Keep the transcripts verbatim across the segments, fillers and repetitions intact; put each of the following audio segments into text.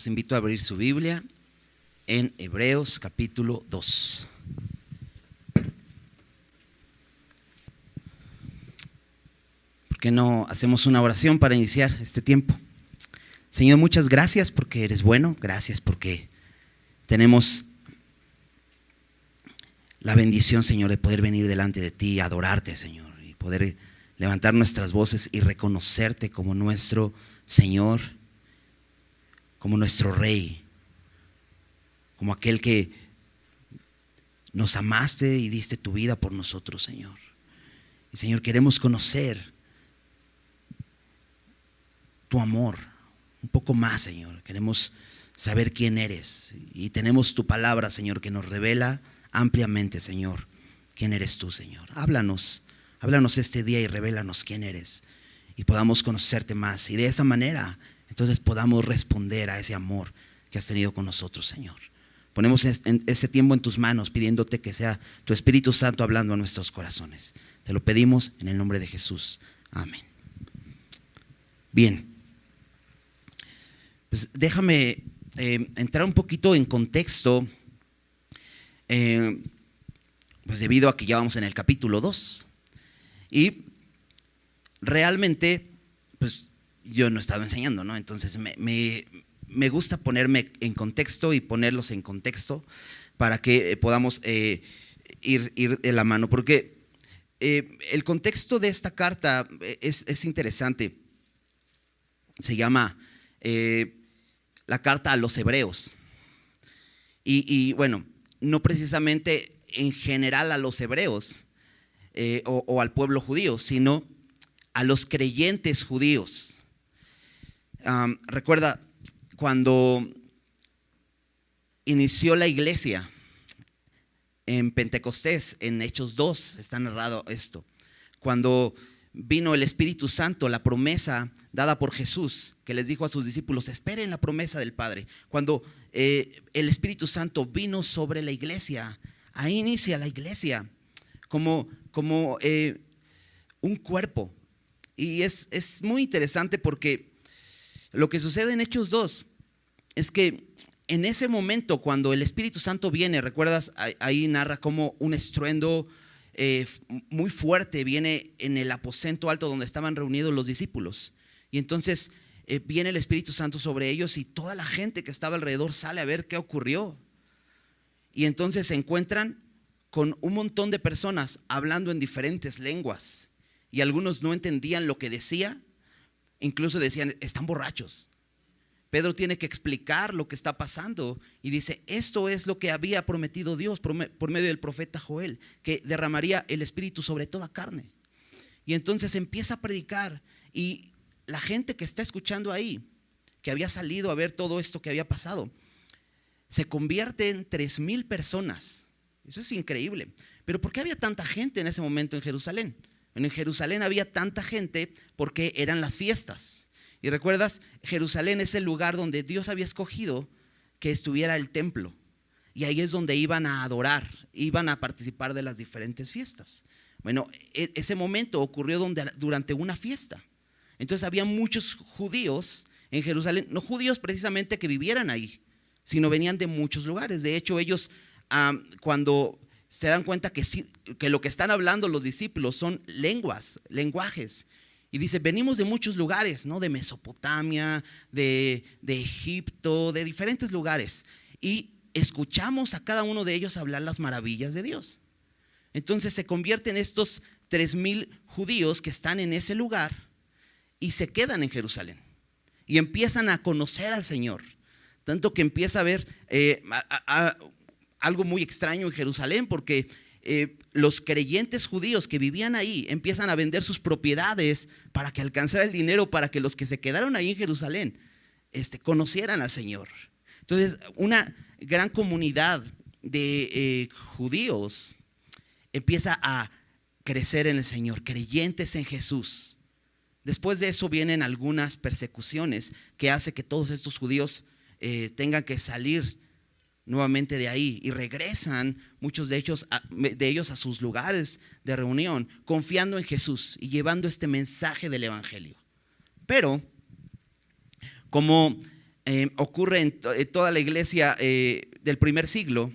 Los invito a abrir su Biblia en Hebreos capítulo dos. ¿Por qué no hacemos una oración para iniciar este tiempo? Señor, muchas gracias porque eres bueno, gracias porque tenemos la bendición, Señor, de poder venir delante de ti, adorarte, Señor, y poder levantar nuestras voces y reconocerte como nuestro Señor, como nuestro Rey, como aquel que nos amaste y diste tu vida por nosotros, Señor. Y Señor, queremos conocer tu amor un poco más, Señor. Queremos saber quién eres y tenemos tu palabra, Señor, que nos revela ampliamente, Señor, quién eres tú, Señor. Háblanos, háblanos este día y revélanos quién eres y podamos conocerte más, y de esa manera entonces podamos responder a ese amor que has tenido con nosotros, Señor. Ponemos este tiempo en tus manos, pidiéndote que sea tu Espíritu Santo hablando a nuestros corazones. Te lo pedimos en el nombre de Jesús. Amén. Bien, pues déjame eh, entrar un poquito en contexto, eh, pues debido a que ya vamos en el capítulo dos. Y realmente, pues yo no he estado enseñando, ¿no? Entonces me, me, me gusta ponerme en contexto y ponerlos en contexto para que podamos eh, ir, ir de la mano. Porque eh, el contexto de esta carta es, es interesante. Se llama eh, la carta a los hebreos. Y, y bueno, no precisamente en general a los hebreos eh, o, o al pueblo judío, sino a los creyentes judíos. Um, recuerda cuando inició la iglesia en Pentecostés, en Hechos dos está narrado esto. Cuando vino el Espíritu Santo, la promesa dada por Jesús, que les dijo a sus discípulos: esperen la promesa del Padre. Cuando eh, el Espíritu Santo vino sobre la iglesia, ahí inicia la iglesia como, como eh, un cuerpo. Y es, es muy interesante porque lo que sucede en Hechos dos es que en ese momento, cuando el Espíritu Santo viene, recuerdas, ahí narra como un estruendo eh, muy fuerte viene en el aposento alto donde estaban reunidos los discípulos. Y entonces eh, viene el Espíritu Santo sobre ellos y toda la gente que estaba alrededor sale a ver qué ocurrió. Y entonces se encuentran con un montón de personas hablando en diferentes lenguas. Y algunos no entendían lo que decía. Incluso decían: están borrachos. Pedro tiene que explicar lo que está pasando y dice: esto es lo que había prometido Dios por medio del profeta Joel, que derramaría el Espíritu sobre toda carne. Y entonces empieza a predicar, y la gente que está escuchando ahí, que había salido a ver todo esto que había pasado, se convierte en tres mil personas. Eso es increíble. Pero ¿por qué había tanta gente en ese momento en Jerusalén? En Jerusalén había tanta gente porque eran las fiestas. Y recuerdas, Jerusalén es el lugar donde Dios había escogido que estuviera el templo. Y ahí es donde iban a adorar, iban a participar de las diferentes fiestas. Bueno, ese momento ocurrió donde, durante una fiesta. Entonces había muchos judíos en Jerusalén, no judíos precisamente que vivieran ahí, sino venían de muchos lugares. De hecho, ellos um, cuando se dan cuenta que, sí, que lo que están hablando los discípulos son lenguas, lenguajes. Y dice: venimos de muchos lugares, ¿no? De Mesopotamia, de, de Egipto, de diferentes lugares. Y escuchamos a cada uno de ellos hablar las maravillas de Dios. Entonces se convierten estos tres mil judíos que están en ese lugar y se quedan en Jerusalén. Y empiezan a conocer al Señor. Tanto que empieza a haber eh, a, a, algo muy extraño en Jerusalén, porque eh, los creyentes judíos que vivían ahí empiezan a vender sus propiedades para que alcanzara el dinero, para que los que se quedaron ahí en Jerusalén este, conocieran al Señor. Entonces una gran comunidad de eh, judíos empieza a crecer en el Señor, creyentes en Jesús. Después de eso vienen algunas persecuciones que hace que todos estos judíos eh, tengan que salir nuevamente de ahí, y regresan muchos de ellos, a, de ellos a sus lugares de reunión, confiando en Jesús y llevando este mensaje del evangelio. Pero como eh, ocurre en, to- en toda la iglesia eh, del primer siglo.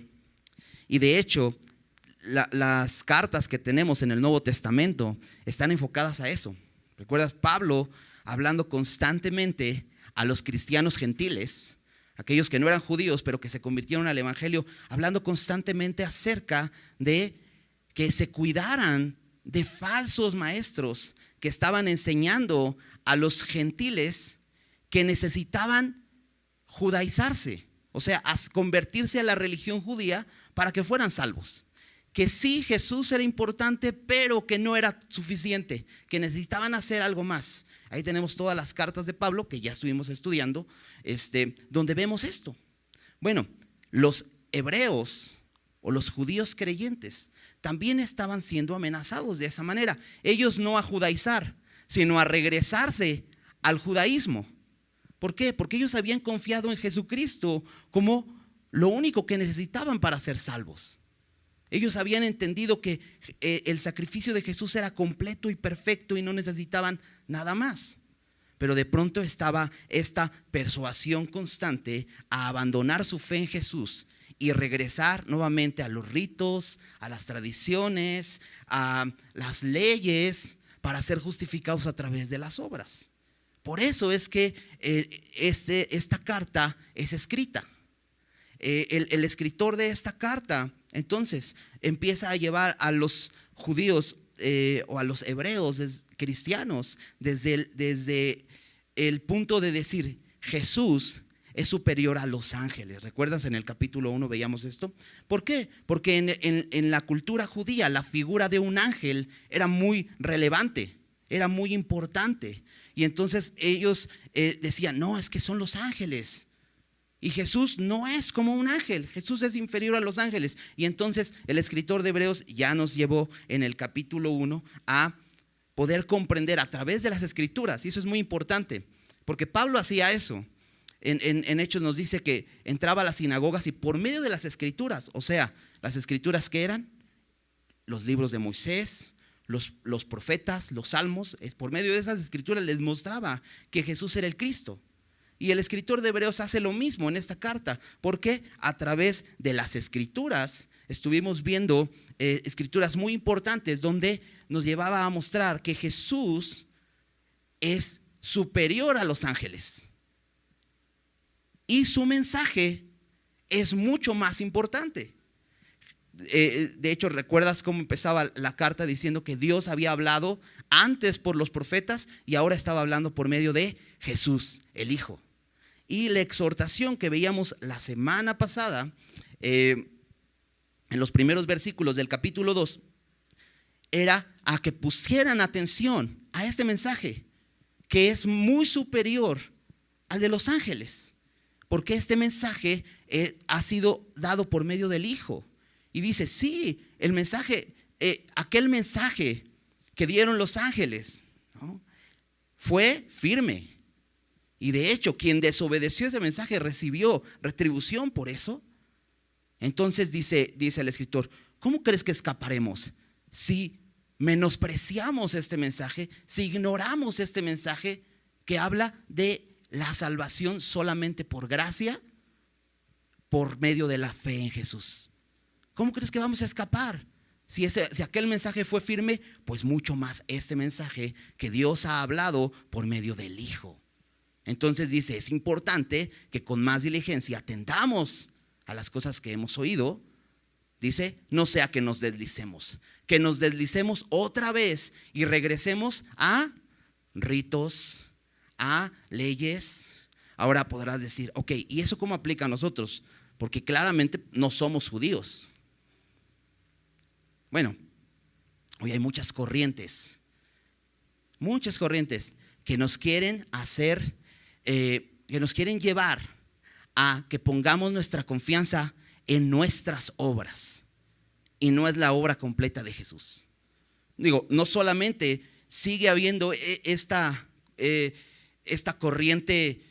Y de hecho, la, las cartas que tenemos en el Nuevo Testamento están enfocadas a eso. ¿Recuerdas? Pablo hablando constantemente a los cristianos gentiles, aquellos que no eran judíos pero que se convirtieron al evangelio, hablando constantemente acerca de que se cuidaran de falsos maestros que estaban enseñando a los gentiles que necesitaban judaizarse, o sea, a convertirse a la religión judía para que fueran salvos. Que sí, Jesús era importante, pero que no era suficiente, que necesitaban hacer algo más. Ahí tenemos todas las cartas de Pablo que ya estuvimos estudiando, este, donde vemos esto. Bueno, los hebreos o los judíos creyentes también estaban siendo amenazados de esa manera. Ellos no a judaizar, sino a regresarse al judaísmo. ¿Por qué? Porque ellos habían confiado en Jesucristo como lo único que necesitaban para ser salvos. Ellos habían entendido que eh, el sacrificio de Jesús era completo y perfecto y no necesitaban nada más. Pero de pronto estaba esta persuasión constante a abandonar su fe en Jesús y regresar nuevamente a los ritos, a las tradiciones, a las leyes para ser justificados a través de las obras. Por eso es que eh, este, esta carta es escrita. Eh, el, el escritor de esta carta entonces empieza a llevar a los judíos eh, o a los hebreos des, cristianos desde el, desde el punto de decir Jesús es superior a los ángeles. ¿Recuerdas? En el capítulo uno veíamos esto. ¿Por qué? Porque en, en, en la cultura judía la figura de un ángel era muy relevante, era muy importante. Y entonces ellos eh, decían, no, es que son los ángeles. Y Jesús no es como un ángel, Jesús es inferior a los ángeles. Y entonces el escritor de Hebreos ya nos llevó en el capítulo uno a poder comprender a través de las escrituras. Y eso es muy importante, porque Pablo hacía eso. En, en, en Hechos nos dice que entraba a las sinagogas y por medio de las escrituras, o sea, las escrituras que eran los libros de Moisés, los, los profetas, los salmos, es por medio de esas escrituras les mostraba que Jesús era el Cristo. Y el escritor de Hebreos hace lo mismo en esta carta, porque a través de las escrituras estuvimos viendo eh, escrituras muy importantes donde nos llevaba a mostrar que Jesús es superior a los ángeles y su mensaje es mucho más importante. Eh, de hecho, ¿recuerdas cómo empezaba la carta diciendo que Dios había hablado antes por los profetas y ahora estaba hablando por medio de Jesús, el Hijo? Y la exhortación que veíamos la semana pasada, eh, en los primeros versículos del capítulo dos, era a que pusieran atención a este mensaje, que es muy superior al de los ángeles, porque este mensaje eh, ha sido dado por medio del Hijo. Y dice, sí, el mensaje, eh, aquel mensaje que dieron los ángeles, ¿no?, fue firme. Y de hecho, quien desobedeció ese mensaje recibió retribución por eso. Entonces dice, dice el escritor, ¿cómo crees que escaparemos si menospreciamos este mensaje, si ignoramos este mensaje que habla de la salvación solamente por gracia, por medio de la fe en Jesús? ¿Cómo crees que vamos a escapar? Si, ese, si aquel mensaje fue firme, pues mucho más este mensaje que Dios ha hablado por medio del Hijo. Entonces dice, es importante que con más diligencia atendamos a las cosas que hemos oído. Dice, no sea que nos deslicemos, que nos deslicemos otra vez y regresemos a ritos, a leyes. Ahora podrás decir, ok, ¿y eso cómo aplica a nosotros? Porque claramente no somos judíos. Bueno, hoy hay muchas corrientes, muchas corrientes que nos quieren hacer, eh, que nos quieren llevar a que pongamos nuestra confianza en nuestras obras y no es la obra completa de Jesús. Digo, no solamente sigue habiendo esta, eh, esta corriente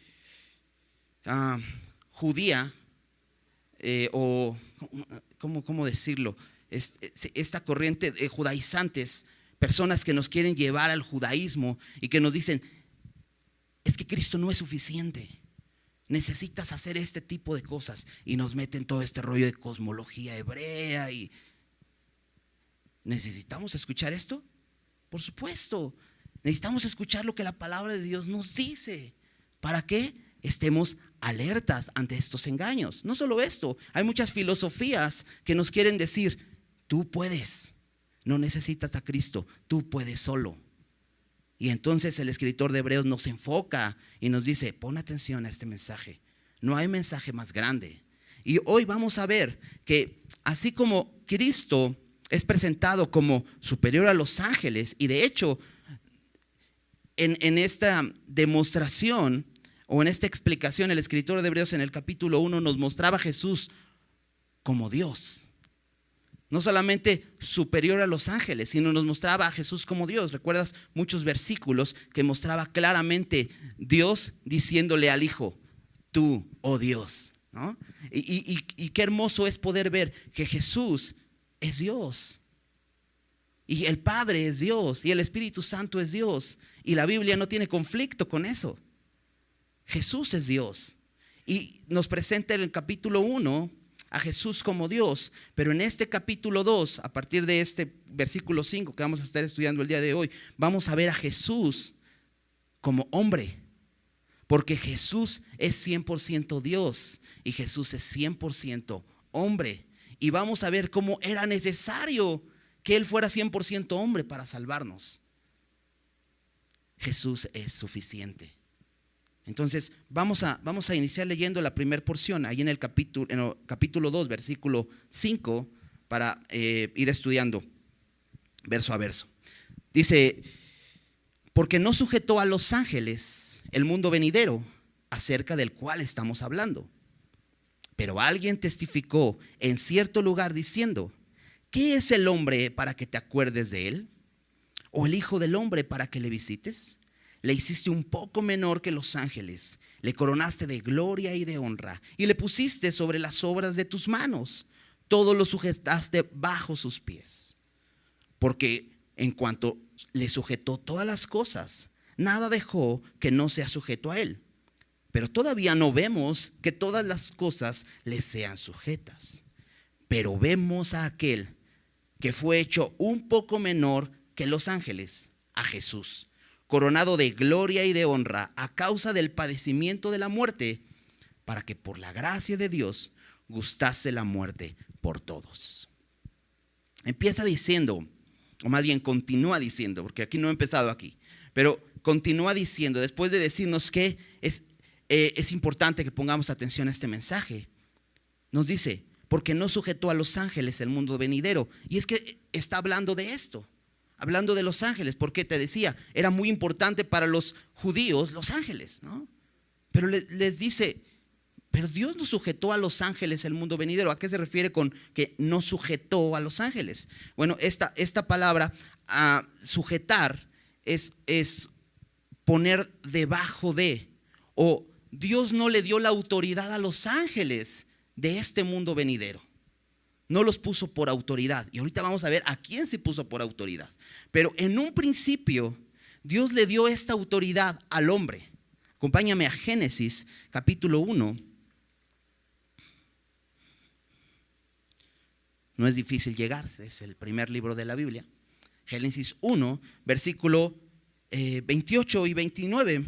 uh, judía eh, o, ¿cómo, cómo decirlo? Esta corriente de judaizantes, personas que nos quieren llevar al judaísmo y que nos dicen, es que Cristo no es suficiente. necesitas hacer este tipo de cosas. Y nos meten todo este rollo de cosmología hebrea. Y ¿necesitamos escuchar esto? Por supuesto. Necesitamos escuchar lo que la palabra de Dios nos dice. ¿Para qué? Estemos alertas ante estos engaños. No solo esto, hay muchas filosofías que nos quieren decir: tú puedes, no necesitas a Cristo, tú puedes solo. Y entonces el escritor de Hebreos nos enfoca y nos dice: pon atención a este mensaje, no hay mensaje más grande. Y hoy vamos a ver que así como Cristo es presentado como superior a los ángeles, y de hecho en, en esta demostración o en esta explicación, el escritor de Hebreos en el capítulo uno nos mostraba a Jesús como Dios. No solamente superior a los ángeles, sino nos mostraba a Jesús como Dios. ¿Recuerdas muchos versículos que mostraba claramente Dios diciéndole al Hijo: tú, oh Dios, ¿no? Y, y, y qué hermoso es poder ver que Jesús es Dios. Y el Padre es Dios. Y el Espíritu Santo es Dios. Y la Biblia no tiene conflicto con eso. Jesús es Dios. Y nos presenta en el capítulo uno a Jesús como Dios. Pero en este capítulo dos, a partir de este versículo cinco que vamos a estar estudiando el día de hoy, vamos a ver a Jesús como hombre. Porque Jesús es cien por ciento Dios y Jesús es cien por ciento hombre. Y vamos a ver cómo era necesario que Él fuera cien por ciento hombre para salvarnos. Jesús es suficiente. Entonces vamos a, vamos a iniciar leyendo la primera porción ahí en el capítulo, en el capítulo dos, versículo cinco, para eh, ir estudiando verso a verso. Dice: porque no sujetó a los ángeles el mundo venidero, acerca del cual estamos hablando. Pero alguien testificó en cierto lugar diciendo: ¿qué es el hombre para que te acuerdes de él? ¿O el hijo del hombre para que le visites? Le hiciste un poco menor que los ángeles, le coronaste de gloria y de honra, y le pusiste sobre las obras de tus manos. Todo lo sujetaste bajo sus pies. Porque en cuanto le sujetó todas las cosas, nada dejó que no sea sujeto a él. Pero todavía no vemos que todas las cosas le sean sujetas. Pero vemos a aquel que fue hecho un poco menor que los ángeles, a Jesús, coronado de gloria y de honra a causa del padecimiento de la muerte, para que por la gracia de Dios gustase la muerte por todos. Empieza diciendo, o más bien continúa diciendo, porque aquí no he empezado aquí, pero continúa diciendo, después de decirnos que es, eh, es importante que pongamos atención a este mensaje, nos dice: porque no sujetó a los ángeles el mundo venidero. Y es que está hablando de esto, hablando de los ángeles, porque te decía, era muy importante para los judíos los ángeles, ¿no? Pero les, les dice: pero Dios no sujetó a los ángeles el mundo venidero. ¿A qué se refiere con que no sujetó a los ángeles? Bueno, esta, esta palabra uh, sujetar es, es poner debajo de, o Dios no le dio la autoridad a los ángeles de este mundo venidero. No los puso por autoridad. Y ahorita vamos a ver a quién se puso por autoridad. Pero en un principio Dios le dio esta autoridad al hombre. Acompáñame a Génesis capítulo uno. No es difícil llegar, es el primer libro de la Biblia. Génesis uno, versículo eh, veintiocho y veintinueve.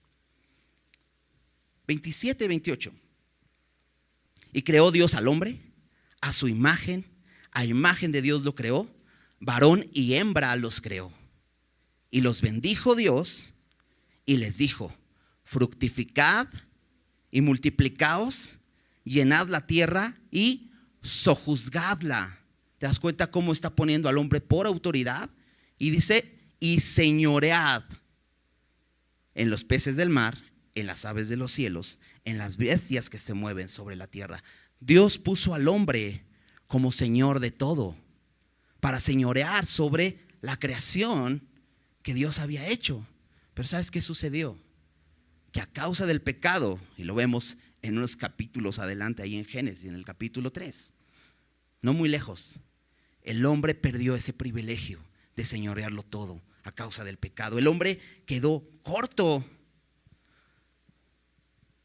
veintisiete y veintiocho. Y creó Dios al hombre a su imagen, a imagen de Dios lo creó, varón y hembra los creó. Y los bendijo Dios y les dijo: fructificad y multiplicaos, llenad la tierra y sojuzgadla. ¿Te das cuenta cómo está poniendo al hombre por autoridad? Y dice: y señoread en los peces del mar, en las aves de los cielos, en las bestias que se mueven sobre la tierra. Dios puso al hombre como señor de todo, para señorear sobre la creación que Dios había hecho. Pero ¿sabes qué sucedió? Que a causa del pecado, y lo vemos en unos capítulos adelante ahí en Génesis, en el capítulo tres, no muy lejos, el hombre perdió ese privilegio de señorearlo todo a causa del pecado. El hombre quedó corto.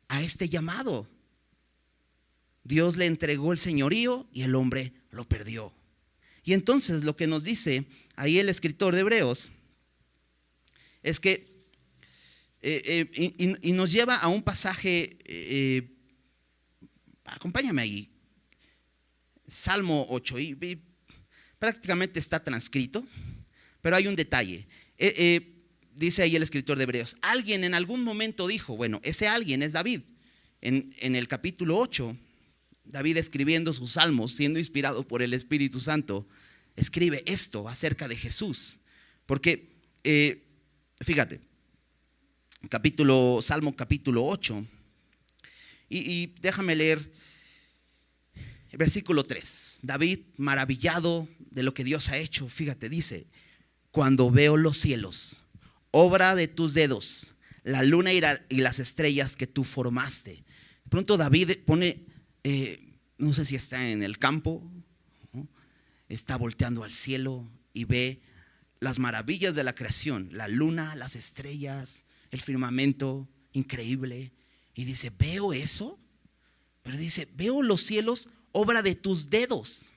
a este llamado. Dios le entregó el señorío y el hombre lo perdió. Y entonces lo que nos dice ahí el escritor de Hebreos es que eh, eh, y, y nos lleva a un pasaje, eh, acompáñame ahí, Salmo ocho, y, y prácticamente está transcrito, pero hay un detalle. Eh, eh, dice ahí el escritor de Hebreos, alguien en algún momento dijo, bueno, ese alguien es David. En, en el capítulo ocho, David, escribiendo sus salmos, siendo inspirado por el Espíritu Santo, escribe esto acerca de Jesús. Porque, eh, fíjate, capítulo, Salmo capítulo ocho, y, y déjame leer el versículo tres. David, maravillado de lo que Dios ha hecho, fíjate, dice, cuando veo los cielos, obra de tus dedos, la luna y, la, y las estrellas que tú formaste. De pronto David pone, eh, no sé si está en el campo, ¿no? Está volteando al cielo y ve las maravillas de la creación, la luna, las estrellas, el firmamento increíble, y dice, veo eso, pero dice, veo los cielos, obra de tus dedos.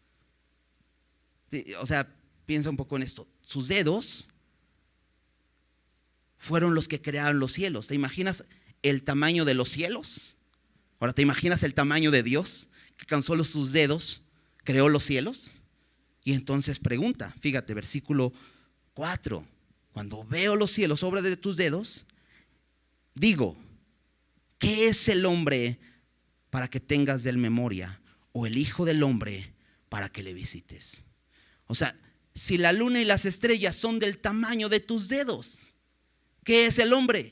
O sea, piensa un poco en esto. Sus dedos fueron los que crearon los cielos. ¿Te imaginas el tamaño de los cielos? Ahora, ¿te imaginas el tamaño de Dios, que con solo sus dedos creó los cielos? Y entonces pregunta, fíjate, versículo cuatro. Cuando veo los cielos, obra de tus dedos, digo, ¿qué es el hombre para que tengas de él memoria? O el hijo del hombre para que le visites. O sea, si la luna y las estrellas son del tamaño de tus dedos, ¿qué es el hombre?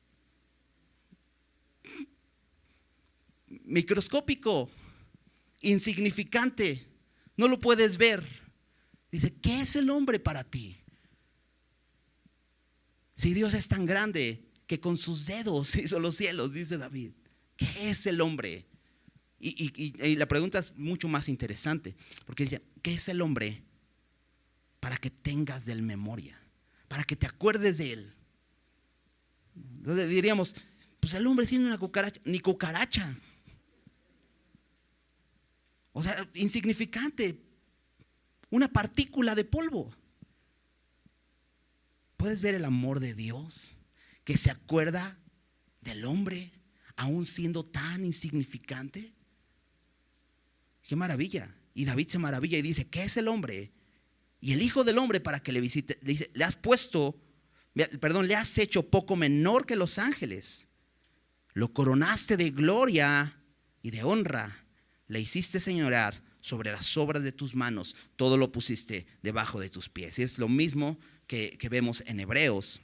Microscópico, insignificante, no lo puedes ver. Dice, ¿qué es el hombre para ti? Si Dios es tan grande que con sus dedos hizo los cielos, dice David, ¿qué es el hombre? Y, y, y la pregunta es mucho más interesante, porque dice, ¿qué es el hombre para que tengas de él memoria? Para que te acuerdes de él. Entonces diríamos, pues el hombre siendo una cucaracha, ni cucaracha. O sea, insignificante, una partícula de polvo. ¿Puedes ver el amor de Dios que se acuerda del hombre aún siendo tan insignificante? ¡Qué maravilla! Y David se maravilla y dice, ¿qué es el hombre? Y el hijo del hombre para que le visite, le dice, le has puesto, perdón, le has hecho poco menor que los ángeles. Lo coronaste de gloria y de honra. Le hiciste señorear sobre las obras de tus manos. Todo lo pusiste debajo de tus pies. Y es lo mismo que, que vemos en Hebreos.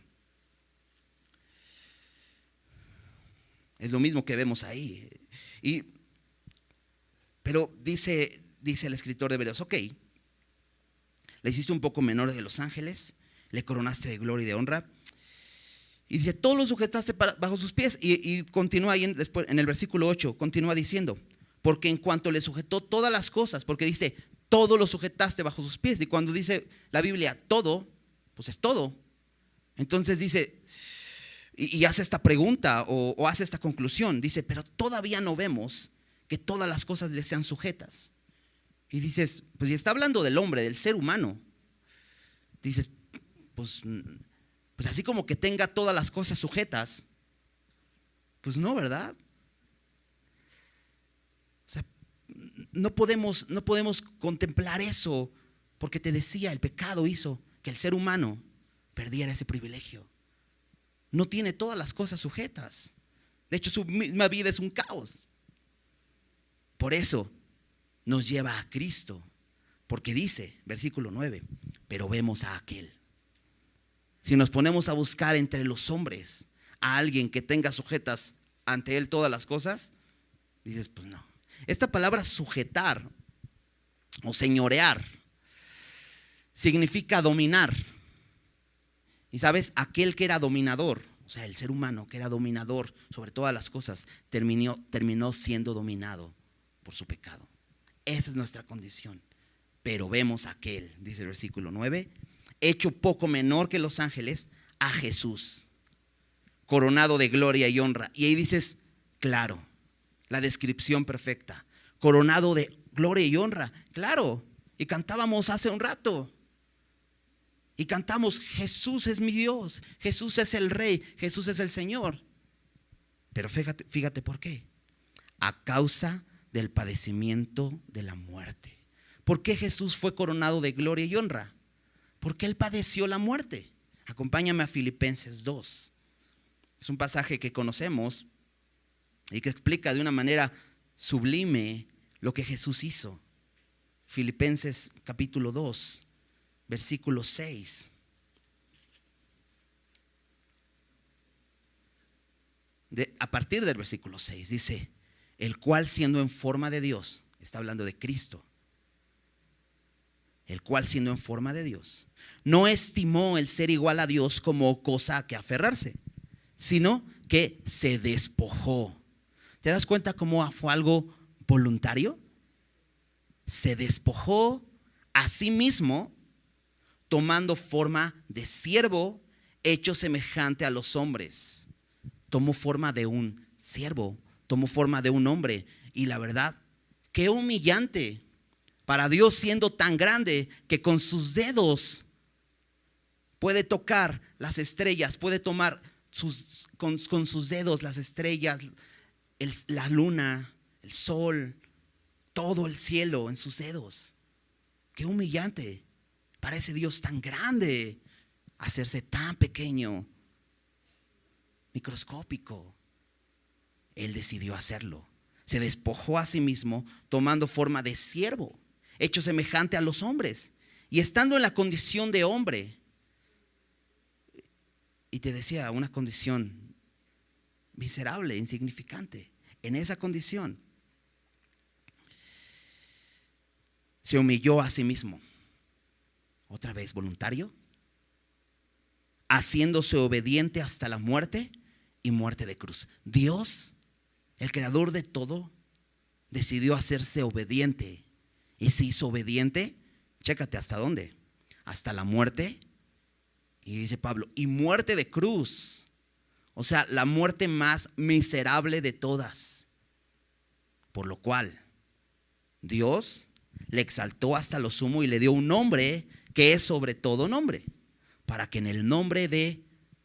Es lo mismo que vemos ahí. Y, pero dice, dice el escritor de Hebreos, ok, le hiciste un poco menor de los ángeles, le coronaste de gloria y de honra. Y dice, todo lo sujetaste para, bajo sus pies. Y, y continúa ahí en, después, en el versículo ocho, continúa diciendo, porque en cuanto le sujetó todas las cosas, porque dice, todo lo sujetaste bajo sus pies. Y cuando dice la Biblia, todo, pues es todo. Entonces dice, y, y hace esta pregunta o, o hace esta conclusión, dice, pero todavía no vemos que todas las cosas le sean sujetas. Y dices, pues y está hablando del hombre, del ser humano. Dices, pues, pues así como que tenga todas las cosas sujetas, pues no, ¿verdad? O sea, no podemos, no podemos contemplar eso, porque te decía, el pecado hizo que el ser humano perdiera ese privilegio. No tiene todas las cosas sujetas. De hecho, su misma vida es un caos. Por eso nos lleva a Cristo, porque dice, versículo nueve, pero vemos a aquel. Si nos ponemos a buscar entre los hombres a alguien que tenga sujetas ante él todas las cosas, dices, pues no. Esta palabra sujetar o señorear significa dominar. Y sabes, aquel que era dominador, o sea, el ser humano que era dominador sobre todas las cosas, terminó, terminó siendo dominado por su pecado. Esa es nuestra condición. Pero vemos a aquel, dice el versículo nueve, hecho poco menor que los ángeles, a Jesús, coronado de gloria y honra. Y ahí dices, Claro. La descripción perfecta. Coronado de gloria y honra. Claro. Y cantábamos hace un rato. Y cantamos, Jesús es mi Dios. Jesús es el Rey. Jesús es el Señor. Pero fíjate, fíjate por qué. A causa del padecimiento de la muerte. ¿Por qué Jesús fue coronado de gloria y honra? Porque Él padeció la muerte. Acompáñame a Filipenses dos. Es un pasaje que conocemos y que explica de una manera sublime lo que Jesús hizo. Filipenses capítulo dos, versículo seis. De, a partir del versículo seis dice, el cual siendo en forma de Dios, está hablando de Cristo, el cual siendo en forma de Dios, no estimó el ser igual a Dios como cosa a que aferrarse, sino que se despojó. ¿Te das cuenta cómo fue algo voluntario? Se despojó a sí mismo, tomando forma de siervo, hecho semejante a los hombres. Tomó forma de un siervo, tomó forma de un hombre. Y la verdad, qué humillante para Dios, siendo tan grande que con sus dedos puede tocar las estrellas, puede tomar sus, con, con sus dedos las estrellas, el, la luna, el sol, todo el cielo en sus dedos. Qué humillante para ese Dios tan grande hacerse tan pequeño, microscópico. Él decidió hacerlo. Se despojó a sí mismo, tomando forma de siervo, hecho semejante a los hombres, y estando en la condición de hombre. Y te decía, una condición miserable, insignificante. En esa condición se humilló a sí mismo. Otra vez, voluntario, haciéndose obediente hasta la muerte y muerte de cruz. Dios, el creador de todo, decidió hacerse obediente. Y se hizo obediente, chécate hasta dónde, hasta la muerte. Y dice Pablo, y muerte de cruz. O sea, la muerte más miserable de todas. Por lo cual, Dios le exaltó hasta lo sumo y le dio un nombre que es sobre todo nombre, para que en el nombre de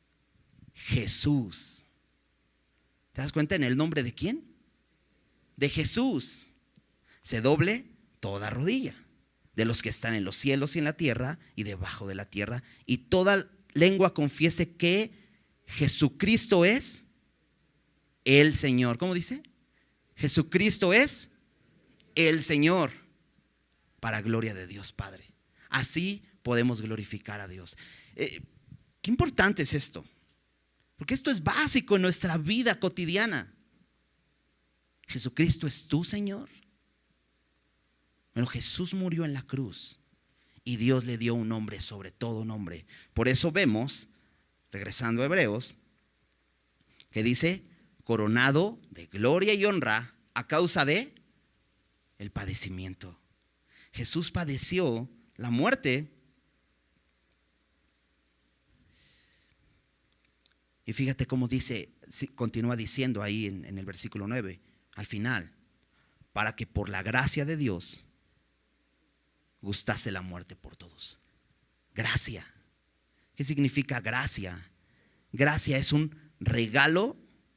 Jesús, ¿te das cuenta? ¿En el nombre de quién? De Jesús, se doble toda rodilla, de los que están en los cielos y en la tierra y debajo de la tierra, y toda lengua confiese que Jesucristo es el Señor. ¿Cómo dice? Jesucristo es el Señor, para gloria de Dios Padre. Así podemos glorificar a Dios. Eh, qué importante es esto, porque esto es básico en nuestra vida cotidiana. Jesucristo es tu Señor. Bueno, Jesús murió en la cruz y Dios le dio un nombre sobre todo nombre. Por eso vemos, regresando a Hebreos, que dice, coronado de gloria y honra a causa de el padecimiento. Jesús padeció la muerte. Y fíjate cómo dice, continúa diciendo ahí en, en el versículo nueve, al final, para que por la gracia de Dios gustase la muerte por todos. Gracia. ¿Qué significa gracia? Gracia es un regalo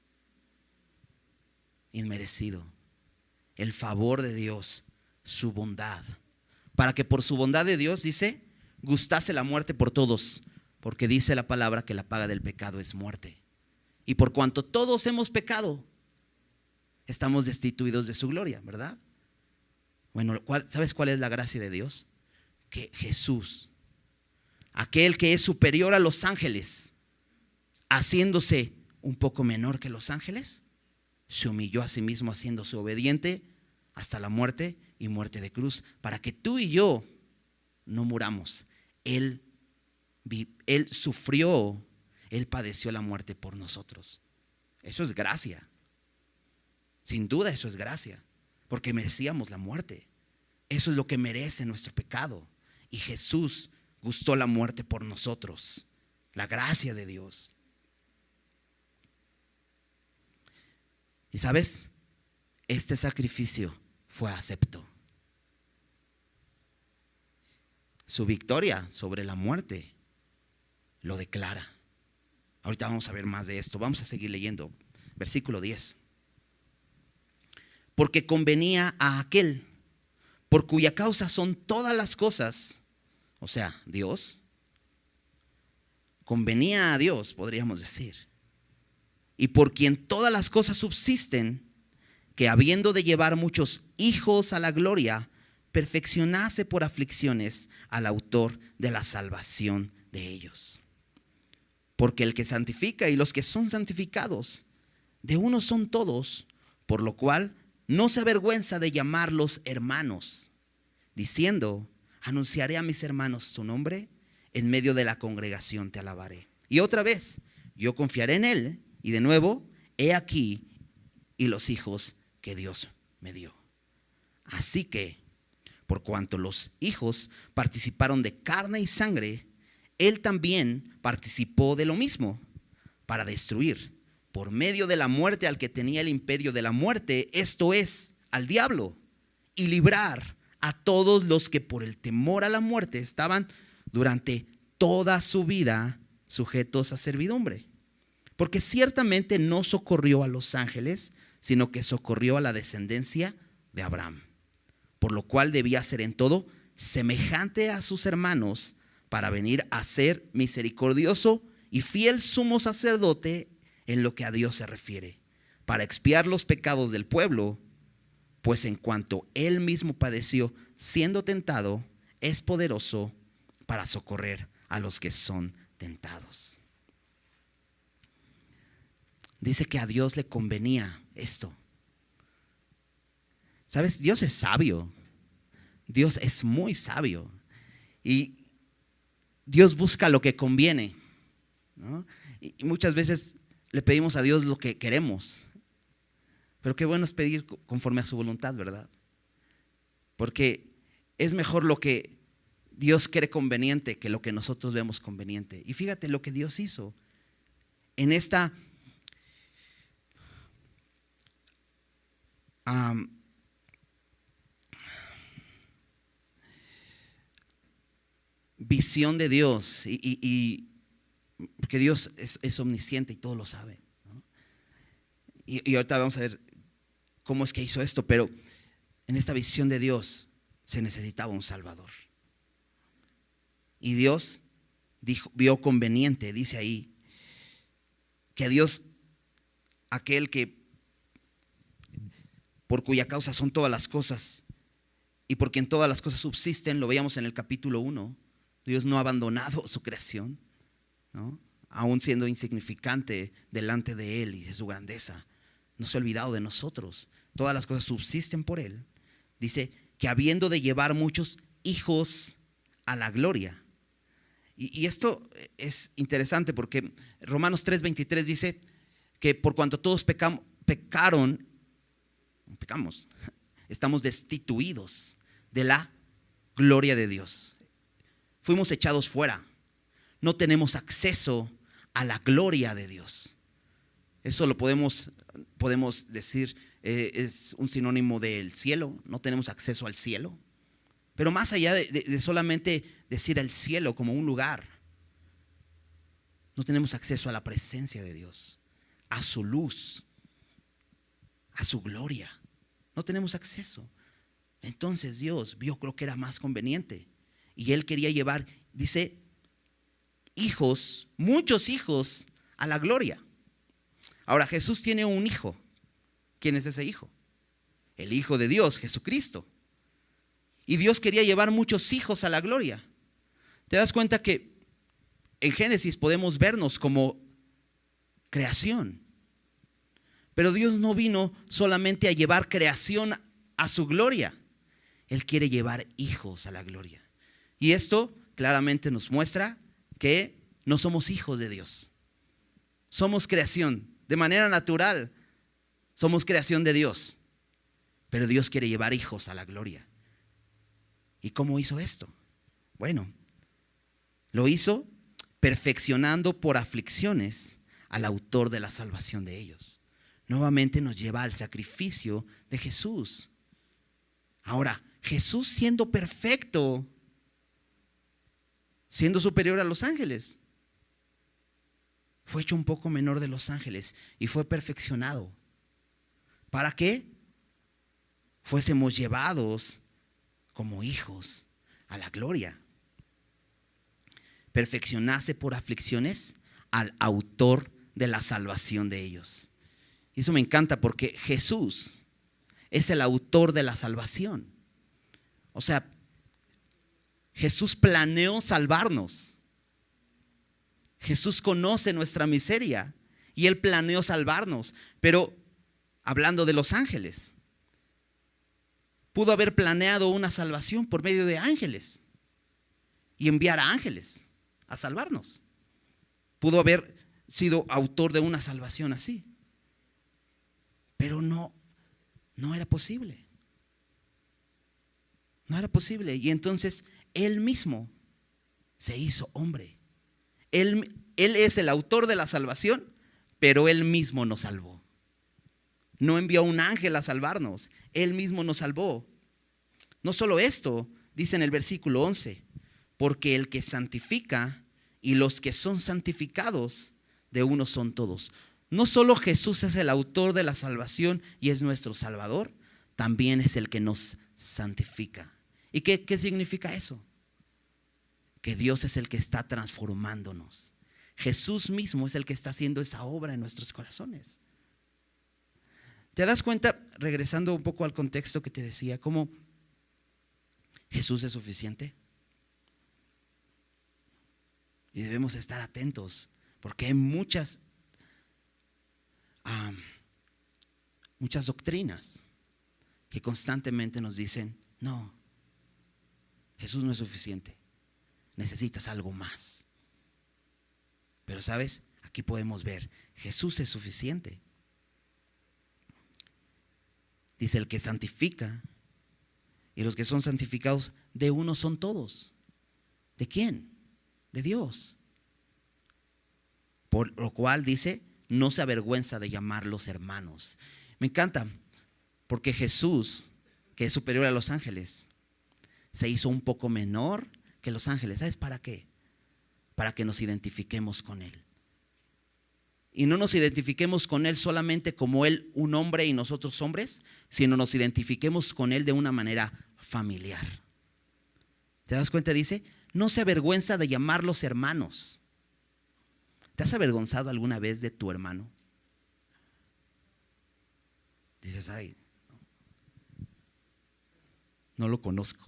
inmerecido. El favor de Dios, su bondad. Para que por su bondad de Dios, dice, gustase la muerte por todos. Porque dice la palabra que la paga del pecado es muerte. Y por cuanto todos hemos pecado, estamos destituidos de su gloria, ¿verdad? Bueno, ¿sabes cuál es la gracia de Dios? Que Jesús, aquel que es superior a los ángeles, haciéndose un poco menor que los ángeles, se humilló a sí mismo haciéndose obediente hasta la muerte y muerte de cruz, para que tú y yo no muramos. Él, él sufrió, Él padeció la muerte por nosotros. Eso es gracia. Sin duda eso es gracia, porque merecíamos la muerte. Eso es lo que merece nuestro pecado. Y Jesús gustó la muerte por nosotros. La gracia de Dios. Y sabes, este sacrificio fue acepto. Su victoria sobre la muerte lo declara. Ahorita vamos a ver más de esto. Vamos a seguir leyendo. Versículo diez. Porque convenía a aquel por cuya causa son todas las cosas, o sea, Dios. Convenía a Dios, podríamos decir. Y por quien todas las cosas subsisten, que habiendo de llevar muchos hijos a la gloria, perfeccionase por aflicciones al autor de la salvación de ellos. Porque el que santifica y los que son santificados, de uno son todos, por lo cual no se avergüenza de llamarlos hermanos, diciendo, anunciaré a mis hermanos tu nombre, en medio de la congregación te alabaré. Y otra vez, yo confiaré en él, y de nuevo, he aquí y los hijos que Dios me dio. Así que, por cuanto los hijos participaron de carne y sangre, él también participó de lo mismo, para destruir por medio de la muerte al que tenía el imperio de la muerte, esto es, al diablo, y librar a todos los que por el temor a la muerte estaban durante toda su vida sujetos a servidumbre. Porque ciertamente no socorrió a los ángeles, sino que socorrió a la descendencia de Abraham, por lo cual debía ser en todo semejante a sus hermanos, para venir a ser misericordioso y fiel sumo sacerdote en lo que a Dios se refiere, para expiar los pecados del pueblo, pues en cuanto él mismo padeció siendo tentado, es poderoso para socorrer a los que son tentados. Dice que a Dios le convenía esto. ¿Sabes? Dios es sabio. Dios es muy sabio. Y Dios busca lo que conviene, ¿no? Y muchas veces le pedimos a Dios lo que queremos. Pero qué bueno es pedir conforme a su voluntad, ¿verdad? Porque es mejor lo que Dios cree conveniente que lo que nosotros vemos conveniente. Y fíjate lo que Dios hizo en esta um, visión de Dios. Y, y, y porque Dios es, es omnisciente y todo lo sabe, ¿no? Y, y ahorita vamos a ver cómo es que hizo esto. Pero en esta visión de Dios se necesitaba un Salvador. Y Dios dijo, vio conveniente, dice ahí, que Dios, aquel que por cuya causa son todas las cosas y por quien todas las cosas subsisten, lo veíamos en el capítulo uno, Dios no ha abandonado su creación, ¿no? Aún siendo insignificante delante de Él y de su grandeza, no se ha olvidado de nosotros. Todas las cosas subsisten por Él. Dice que habiendo de llevar muchos hijos a la gloria. Y, y esto es interesante porque Romanos tres veintitrés dice que por cuanto todos pecam, pecaron, pecamos, estamos destituidos de la gloria de Dios. Fuimos echados fuera. No tenemos acceso a la gloria de Dios. Eso lo podemos, podemos decir, eh, es un sinónimo del cielo. No tenemos acceso al cielo. Pero más allá de, de, de solamente decir el cielo como un lugar, no tenemos acceso a la presencia de Dios, a su luz, a su gloria. No tenemos acceso. Entonces Dios vio, creo que era más conveniente, y Él quería llevar, dice, hijos, muchos hijos a la gloria. Ahora Jesús tiene un hijo. ¿Quién es ese hijo? El Hijo de Dios, Jesucristo. Y Dios quería llevar muchos hijos a la gloria. ¿Te das cuenta que en Génesis podemos vernos como creación? Pero Dios no vino solamente a llevar creación a su gloria. Él quiere llevar hijos a la gloria. Y esto claramente nos muestra que no somos hijos de Dios. Somos creación. De manera natural, somos creación de Dios. Pero Dios quiere llevar hijos a la gloria. ¿Y cómo hizo esto? Bueno, lo hizo perfeccionando por aflicciones al autor de la salvación de ellos. nuevamente nos lleva al sacrificio de Jesús. Ahora, Jesús siendo perfecto, siendo superior a los ángeles, fue hecho un poco menor de los ángeles y fue perfeccionado. ¿Para qué? Fuésemos llevados como hijos a la gloria. Perfeccionase por aflicciones al autor de la salvación de ellos. Y eso me encanta porque Jesús es el autor de la salvación. O sea, Jesús planeó salvarnos. Jesús conoce nuestra miseria y Él planeó salvarnos. Pero hablando de los ángeles, pudo haber planeado una salvación por medio de ángeles y enviar a ángeles a salvarnos. Pudo haber sido autor de una salvación así, pero no, no era posible. No era posible. Y entonces Él mismo se hizo hombre. Él, él es el autor de la salvación, pero Él mismo nos salvó. No envió a un ángel a salvarnos, Él mismo nos salvó. No solo esto, dice en el versículo once, porque el que santifica y los que son santificados de uno son todos. No solo Jesús es el autor de la salvación y es nuestro Salvador, también es el que nos santifica. ¿Y qué, qué significa eso? Que Dios es el que está transformándonos. Jesús mismo es el que está haciendo esa obra en nuestros corazones. ¿Te das cuenta, regresando un poco al contexto que te decía, cómo Jesús es suficiente? Y debemos estar atentos, porque hay muchas, um, muchas doctrinas que constantemente nos dicen, no, Jesús no es suficiente, necesitas algo más. Pero sabes, aquí podemos ver, Jesús es suficiente. Dice el que santifica, y los que son santificados de uno son todos. ¿De quién? De Dios. Por lo cual dice, no se avergüenza de llamarlos hermanos. Me encanta, porque Jesús, que es superior a los ángeles, se hizo un poco menor que los ángeles. ¿Sabes para qué? Para que nos identifiquemos con Él. Y no nos identifiquemos con Él solamente como Él un hombre y nosotros hombres, sino nos identifiquemos con Él de una manera familiar. ¿Te das cuenta? Dice, no se avergüenza de llamarlos hermanos. ¿Te has avergonzado alguna vez de tu hermano? Dices, ay, no lo conozco.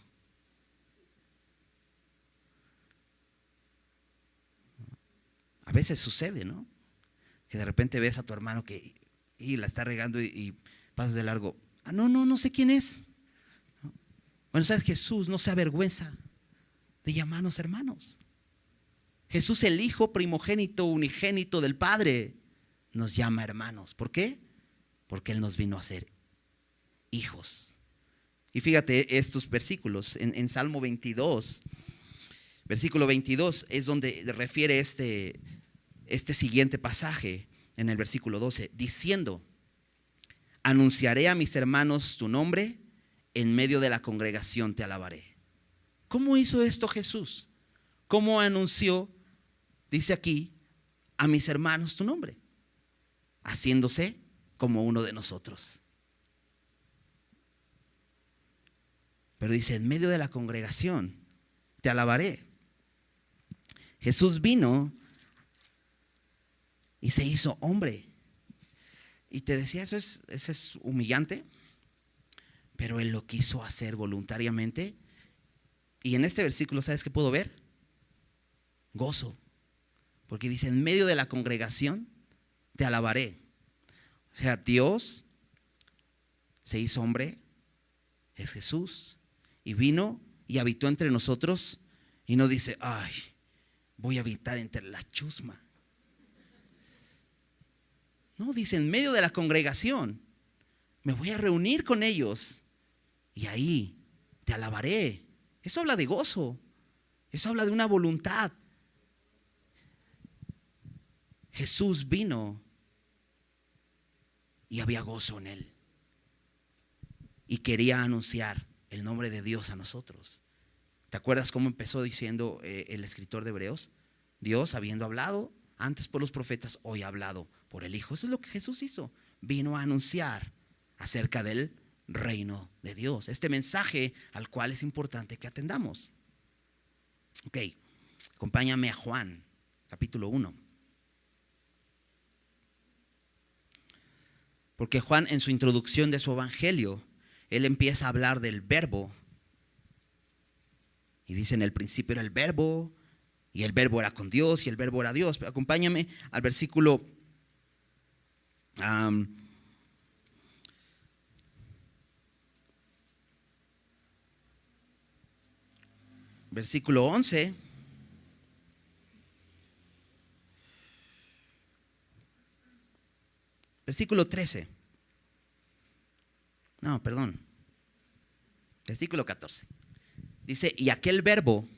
A veces sucede, ¿no? Que de repente ves a tu hermano que y la está regando y, y pasas de largo. Ah, no, no, no sé quién es. Bueno, sabes, Jesús no se avergüenza de llamarnos hermanos. Jesús, el Hijo primogénito, unigénito del Padre, nos llama hermanos. ¿Por qué? Porque Él nos vino a ser hijos. Y fíjate estos versículos en, en Salmo veintidós, versículo veintidós es donde refiere este, este siguiente pasaje en el versículo doce, diciendo, anunciaré a mis hermanos tu nombre, en medio de la congregación te alabaré. ¿Cómo hizo esto Jesús? ¿Cómo anunció, dice aquí, a mis hermanos tu nombre? Haciéndose como uno de nosotros. Pero dice, en medio de la congregación te alabaré. Jesús vino y se hizo hombre. Y te decía, eso es, eso es humillante, pero Él lo quiso hacer voluntariamente. Y en este versículo, ¿sabes qué puedo ver? Gozo. Porque dice, en medio de la congregación te alabaré. O sea, Dios se hizo hombre, es Jesús, y vino y habitó entre nosotros. Y no dice, ay, voy a habitar entre la chusma. No, dice, en medio de la congregación me voy a reunir con ellos y ahí te alabaré. Eso habla de gozo. Eso habla de una voluntad. Jesús vino y había gozo en él. Y quería anunciar el nombre de Dios a nosotros. ¿Te acuerdas cómo empezó diciendo eh, el escritor de Hebreos? Dios, habiendo hablado antes por los profetas, hoy ha hablado por el Hijo. Eso es lo que Jesús hizo. Vino a anunciar acerca del reino de Dios. Este mensaje al cual es importante que atendamos. Ok, acompáñame a Juan, capítulo uno. Porque Juan, en su introducción de su evangelio, él empieza a hablar del verbo. Y dice: en el principio era el verbo, y el verbo era con Dios, y el verbo era Dios. Pero acompáñame al versículo um, versículo once. Versículo trece. No, perdón. Versículo catorce. Dice: y aquel verbo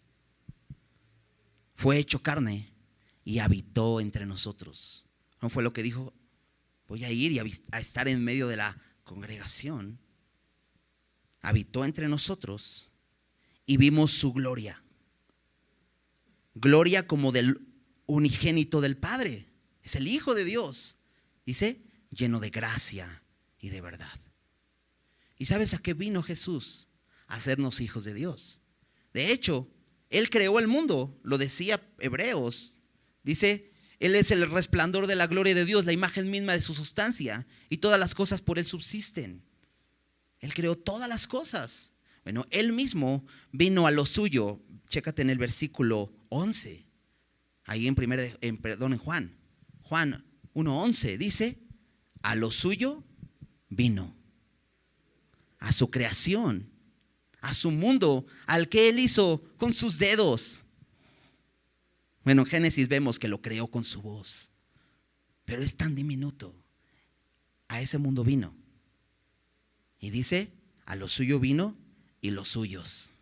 fue hecho carne y habitó entre nosotros. ¿No fue lo que dijo? Voy a ir y a estar en medio de la congregación. Habitó entre nosotros y vimos su gloria. Gloria como del unigénito del Padre. Es el Hijo de Dios. Dice: lleno de gracia y de verdad. ¿Y sabes a qué vino Jesús? A hacernos hijos de Dios. De hecho, Él creó el mundo. Lo decía Hebreos. Dice: Él es el resplandor de la gloria de Dios, la imagen misma de su sustancia, y todas las cosas por Él subsisten. Él creó todas las cosas. Bueno, Él mismo vino a lo suyo. Chécate en el versículo once. Ahí en primer, en, perdón, en Juan. Juan uno once dice: a lo suyo vino. A su creación, a su mundo, al que Él hizo con sus dedos. Bueno, en Génesis vemos que lo creó con su voz, pero es tan diminuto. A ese mundo vino. Y dice: a lo suyo vino y los suyos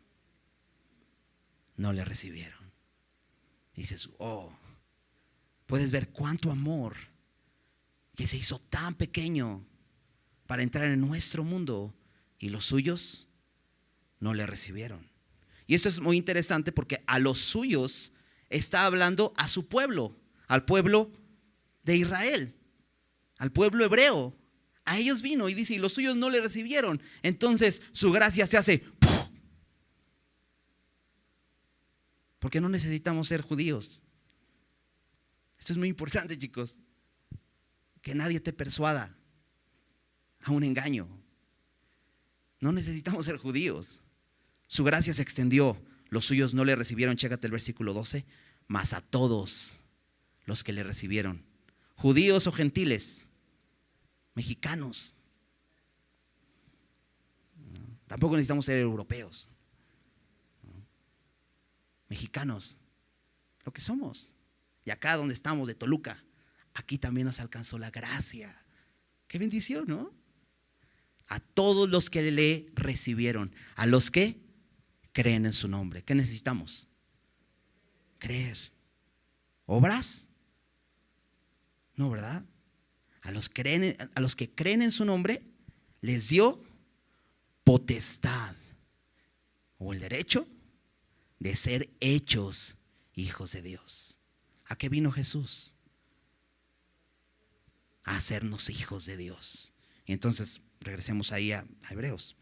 no le recibieron. Dices: oh, puedes ver cuánto amor que se hizo tan pequeño para entrar en nuestro mundo, y los suyos no le recibieron. Y esto es muy interesante porque a los suyos está hablando a su pueblo, al pueblo de Israel, al pueblo hebreo. A ellos vino y dice: y los suyos no le recibieron. Entonces su gracia se hace ¡puf! Porque no necesitamos ser judíos. Esto es muy importante, chicos. Que nadie te persuada a un engaño. No necesitamos ser judíos. Su gracia se extendió. Los suyos no le recibieron. Chécate el versículo doce. Mas a todos los que le recibieron, judíos o gentiles, mexicanos. Tampoco necesitamos ser europeos. Mexicanos, lo que somos. Y acá donde estamos, de Toluca, aquí también nos alcanzó la gracia. Qué bendición, ¿no? A todos los que le recibieron, a los que creen en su nombre. ¿Qué necesitamos? Creer. ¿Obras? No, ¿verdad? A los, creen, a los que creen en su nombre les dio potestad o el derecho de ser hechos hijos de Dios. ¿A qué vino Jesús? A hacernos hijos de Dios. Y entonces regresemos ahí a, a Hebreos.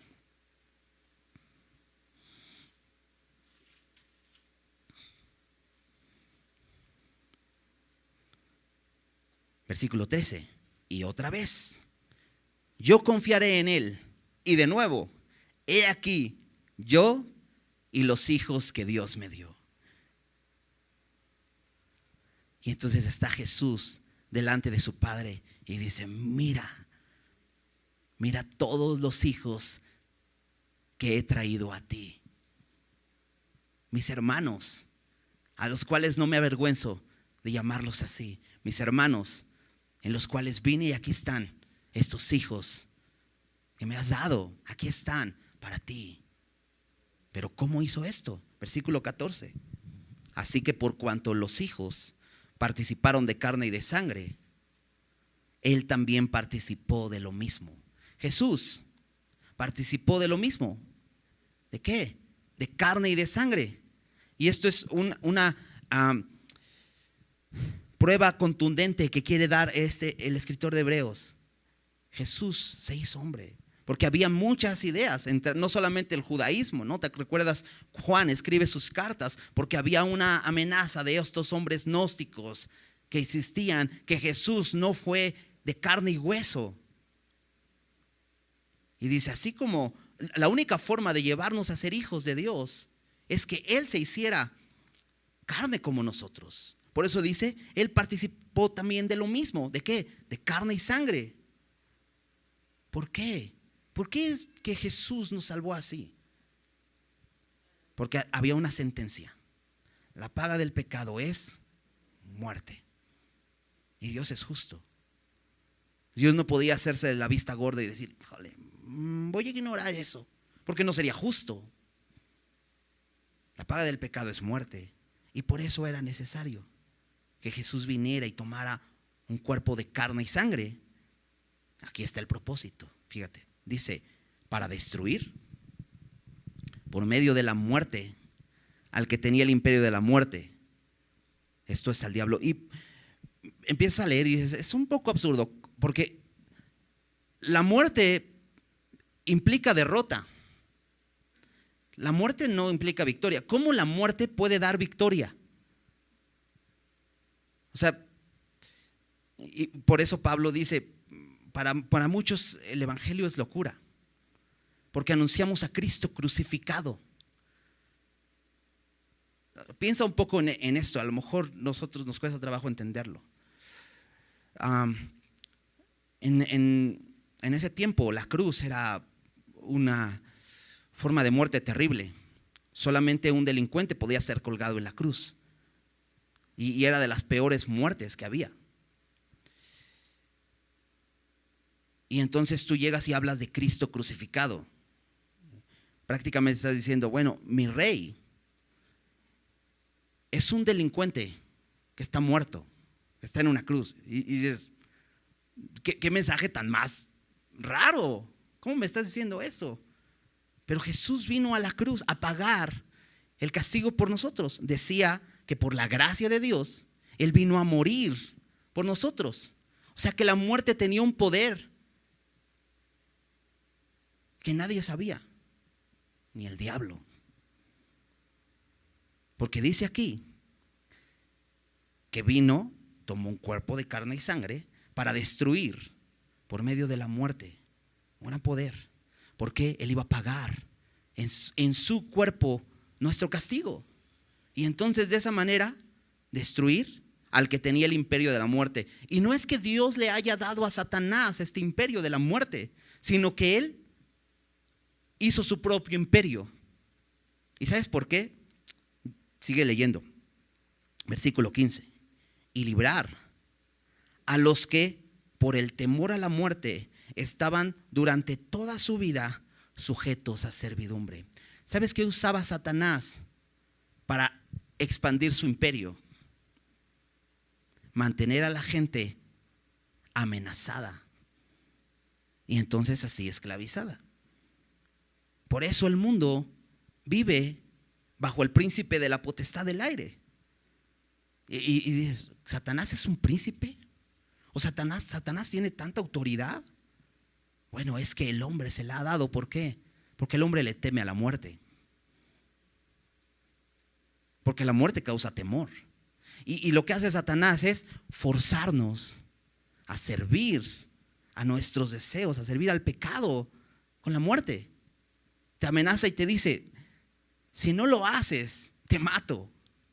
Versículo trece. Y otra vez, yo confiaré en Él. Y de nuevo, he aquí, yo y los hijos que Dios me dio. Y entonces está Jesús delante de su Padre y dice: mira, mira todos los hijos que he traído a ti. Mis hermanos, a los cuales no me avergüenzo de llamarlos así. Mis hermanos, en los cuales vine, y aquí están estos hijos que me has dado. Aquí están para ti. Pero ¿cómo hizo esto? Versículo catorce. Así que por cuanto los hijos participaron de carne y de sangre, Él también participó de lo mismo. Jesús participó de lo mismo. ¿De qué? De carne y de sangre. Y esto es un, una um, prueba contundente que quiere dar este, el escritor de Hebreos. Jesús se hizo hombre. Porque había muchas ideas, entre, no solamente el judaísmo, ¿no? ¿Te recuerdas? Juan escribe sus cartas porque había una amenaza de estos hombres gnósticos que insistían que Jesús no fue de carne y hueso. Y dice, así como la única forma de llevarnos a ser hijos de Dios es que Él se hiciera carne como nosotros. Por eso dice, Él participó también de lo mismo. ¿De qué? De carne y sangre. ¿Por qué? ¿Por qué es que Jesús nos salvó así? Porque había una sentencia. La paga del pecado es muerte. Y Dios es justo. Dios no podía hacerse de la vista gorda y decir, jole, voy a ignorar eso, porque no sería justo. La paga del pecado es muerte. Y por eso era necesario que Jesús viniera y tomara un cuerpo de carne y sangre. Aquí está el propósito, fíjate. Dice, para destruir por medio de la muerte al que tenía el imperio de la muerte. Esto es al diablo. Y empiezas a leer y dices, es un poco absurdo, porque la muerte implica derrota. La muerte no implica victoria. ¿Cómo la muerte puede dar victoria? O sea, y por eso Pablo dice, Para, para muchos el evangelio es locura, porque anunciamos a Cristo crucificado. Piensa un poco en, en esto, a lo mejor nosotros nos cuesta trabajo entenderlo. Um, en, en, en ese tiempo la cruz era una forma de muerte terrible. Solamente un delincuente podía ser colgado en la cruz, y, y era de las peores muertes que había. Y entonces tú llegas y hablas de Cristo crucificado. Prácticamente estás diciendo, bueno, mi rey es un delincuente que está muerto, que está en una cruz. Y, y dices, ¿qué, qué mensaje tan más raro? ¿Cómo me estás diciendo eso? Pero Jesús vino a la cruz a pagar el castigo por nosotros. Decía que por la gracia de Dios, Él vino a morir por nosotros. O sea que la muerte tenía un poder que nadie sabía, ni el diablo. Porque dice aquí que vino, tomó un cuerpo de carne y sangre para destruir por medio de la muerte. Un gran poder, porque Él iba a pagar en su, en su cuerpo nuestro castigo. Y entonces de esa manera destruir al que tenía el imperio de la muerte. Y no es que Dios le haya dado a Satanás este imperio de la muerte, sino que Él hizo su propio imperio. ¿Y sabes por qué? Sigue leyendo. Versículo quince. Y librar a los que por el temor a la muerte estaban durante toda su vida sujetos a servidumbre. ¿Sabes qué usaba Satanás para expandir su imperio? Mantener a la gente amenazada y entonces así esclavizada. Por eso el mundo vive bajo el príncipe de la potestad del aire. Y, y, y dices, ¿Satanás es un príncipe? ¿O Satanás, Satanás tiene tanta autoridad? Bueno, es que el hombre se la ha dado. ¿Por qué? Porque el hombre le teme a la muerte. Porque la muerte causa temor. Y, y lo que hace Satanás es forzarnos a servir a nuestros deseos, a servir al pecado con la muerte. Te amenaza y te dice, si no lo haces, te mato.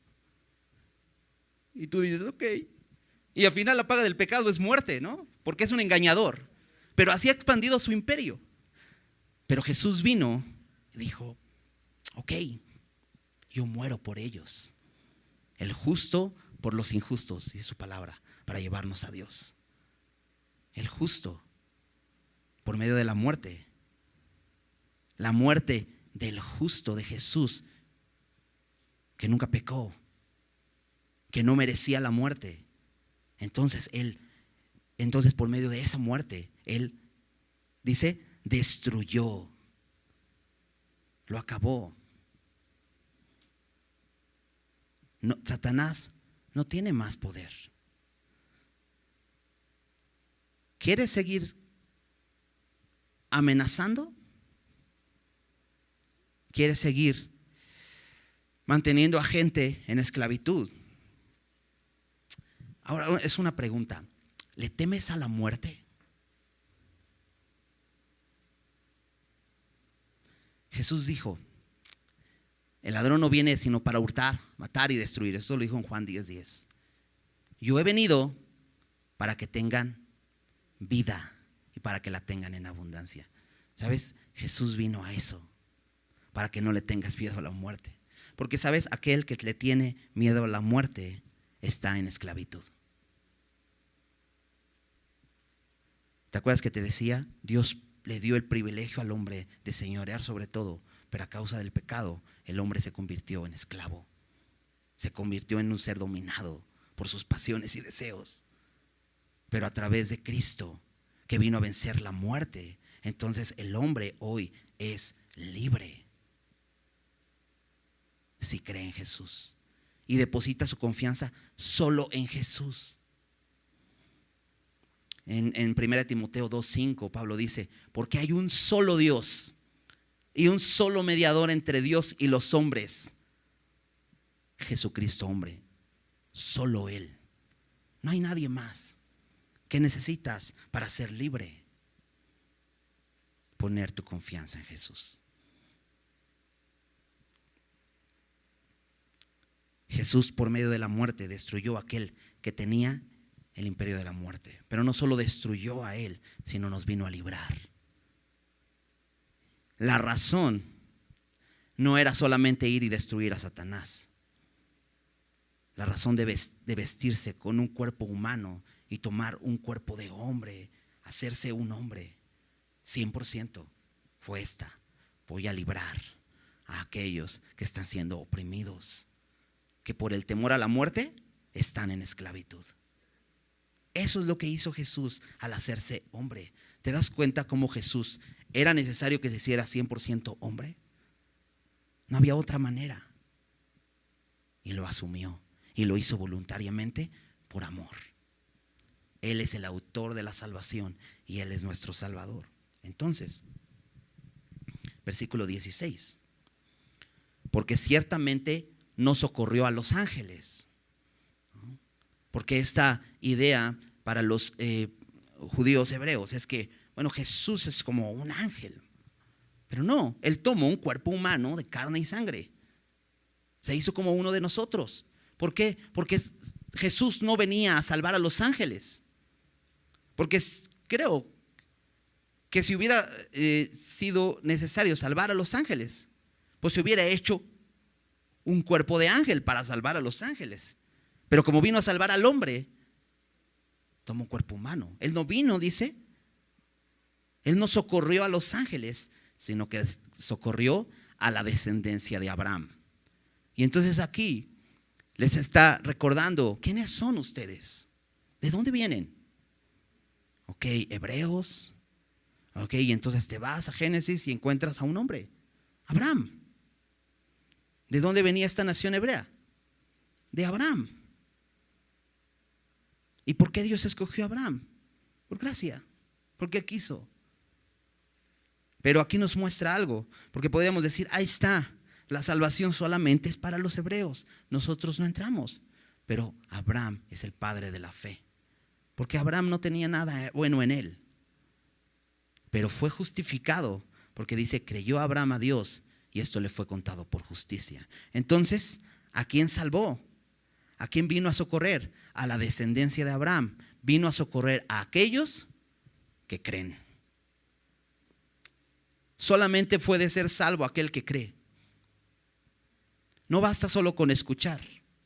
Y tú dices, ok. Y al final la paga del pecado es muerte, ¿no? Porque es un engañador. Pero así ha expandido su imperio. Pero Jesús vino y dijo, ok, yo muero por ellos. El justo por los injustos, dice su palabra, para llevarnos a Dios. El justo por medio de la muerte. La muerte del justo de Jesús, que nunca pecó, que no merecía la muerte. Entonces Él Entonces, por medio de esa muerte, Él, dice, destruyó, lo acabó. No, Satanás no tiene más poder. ¿Quieres seguir amenazando? ¿Quieres seguir manteniendo a gente en esclavitud? Ahora es una pregunta. ¿Le temes a la muerte? Jesús dijo, el ladrón no viene sino para hurtar, matar y destruir. Esto lo dijo en Juan diez diez. Yo he venido para que tengan vida y para que la tengan en abundancia. ¿Sabes? Jesús vino a eso, para que no le tengas miedo a la muerte. Porque sabes, aquel que le tiene miedo a la muerte está en esclavitud. ¿Te acuerdas que te decía? Dios le dio el privilegio al hombre de señorear sobre todo, pero a causa del pecado el hombre se convirtió en esclavo. Se convirtió en un ser dominado por sus pasiones y deseos. Pero a través de Cristo, que vino a vencer la muerte, entonces el hombre hoy es libre. Si cree en Jesús y deposita su confianza solo en Jesús. En, en primera Timoteo dos cinco, Pablo dice, porque hay un solo Dios y un solo mediador entre Dios y los hombres, Jesucristo hombre, solo Él. No hay nadie más. ¿Qué necesitas para ser libre? Poner tu confianza en Jesús. Jesús, por medio de la muerte, destruyó a aquel que tenía el imperio de la muerte. Pero no solo destruyó a él, sino nos vino a librar. La razón no era solamente ir y destruir a Satanás. La razón de vestirse con un cuerpo humano y tomar un cuerpo de hombre, hacerse un hombre, cien por ciento fue esta: voy a librar a aquellos que están siendo oprimidos, que por el temor a la muerte están en esclavitud. Eso es lo que hizo Jesús al hacerse hombre. ¿Te das cuenta cómo Jesús era necesario que se hiciera cien por ciento hombre? No había otra manera. Y lo asumió y lo hizo voluntariamente por amor. Él es el autor de la salvación y Él es nuestro Salvador. Entonces, versículo dieciséis. Porque ciertamente no socorrió a los ángeles. Porque esta idea para los eh, judíos hebreos es que, bueno, Jesús es como un ángel. Pero no, Él tomó un cuerpo humano de carne y sangre. Se hizo como uno de nosotros. ¿Por qué? Porque Jesús no venía a salvar a los ángeles. Porque creo que si hubiera eh, sido necesario salvar a los ángeles, pues se hubiera hecho un cuerpo de ángel para salvar a los ángeles. Pero como vino a salvar al hombre, tomó un cuerpo humano. Él no vino, dice, Él no socorrió a los ángeles, sino que socorrió a la descendencia de Abraham. Y entonces aquí les está recordando, ¿quiénes son ustedes? ¿De dónde vienen? Ok, hebreos. Ok, y entonces te vas a Génesis y encuentras a un hombre, Abraham. ¿De dónde venía esta nación hebrea? De Abraham. ¿Y por qué Dios escogió a Abraham? Por gracia, porque Él quiso. Pero aquí nos muestra algo, porque podríamos decir, ahí está, la salvación solamente es para los hebreos, nosotros no entramos. Pero Abraham es el padre de la fe, porque Abraham no tenía nada bueno en él, pero fue justificado, porque dice, creyó Abraham a Dios y esto le fue contado por justicia. Entonces, ¿a quién salvó? ¿A quién vino a socorrer? A la descendencia de Abraham. Vino a socorrer a aquellos que creen. Solamente puede ser salvo aquel que cree. No basta solo con escuchar.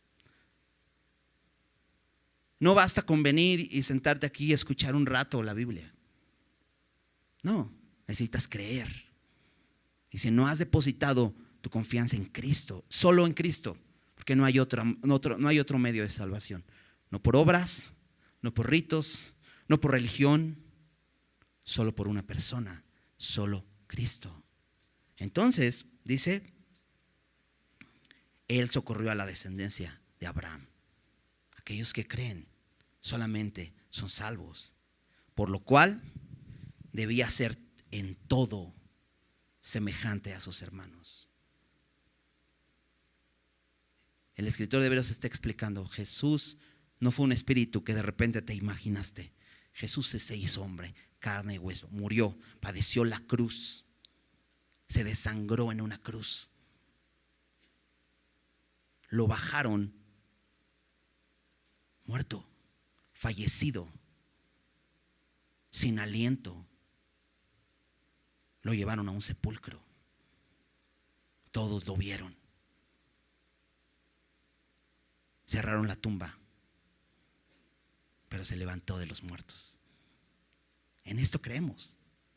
No basta con venir y sentarte aquí y escuchar un rato la Biblia. No, necesitas creer. Y si no has depositado tu confianza en Cristo, solo en Cristo, porque no hay otro, no otro, no hay otro medio de salvación. No por obras, no por ritos, no por religión, solo por una persona, solo Cristo. Entonces, dice, Él socorrió a la descendencia de Abraham. Aquellos que creen solamente son salvos, por lo cual debía ser en todo semejante a sus hermanos. El escritor de Hebreos está explicando, Jesús no fue un espíritu que de repente te imaginaste. Jesús se hizo hombre, carne y hueso, murió, padeció la cruz, se desangró en una cruz. Lo bajaron muerto, fallecido, sin aliento. Lo llevaron a un sepulcro. Todos lo vieron. Cerraron la tumba, pero se levantó de los muertos. En esto creemos.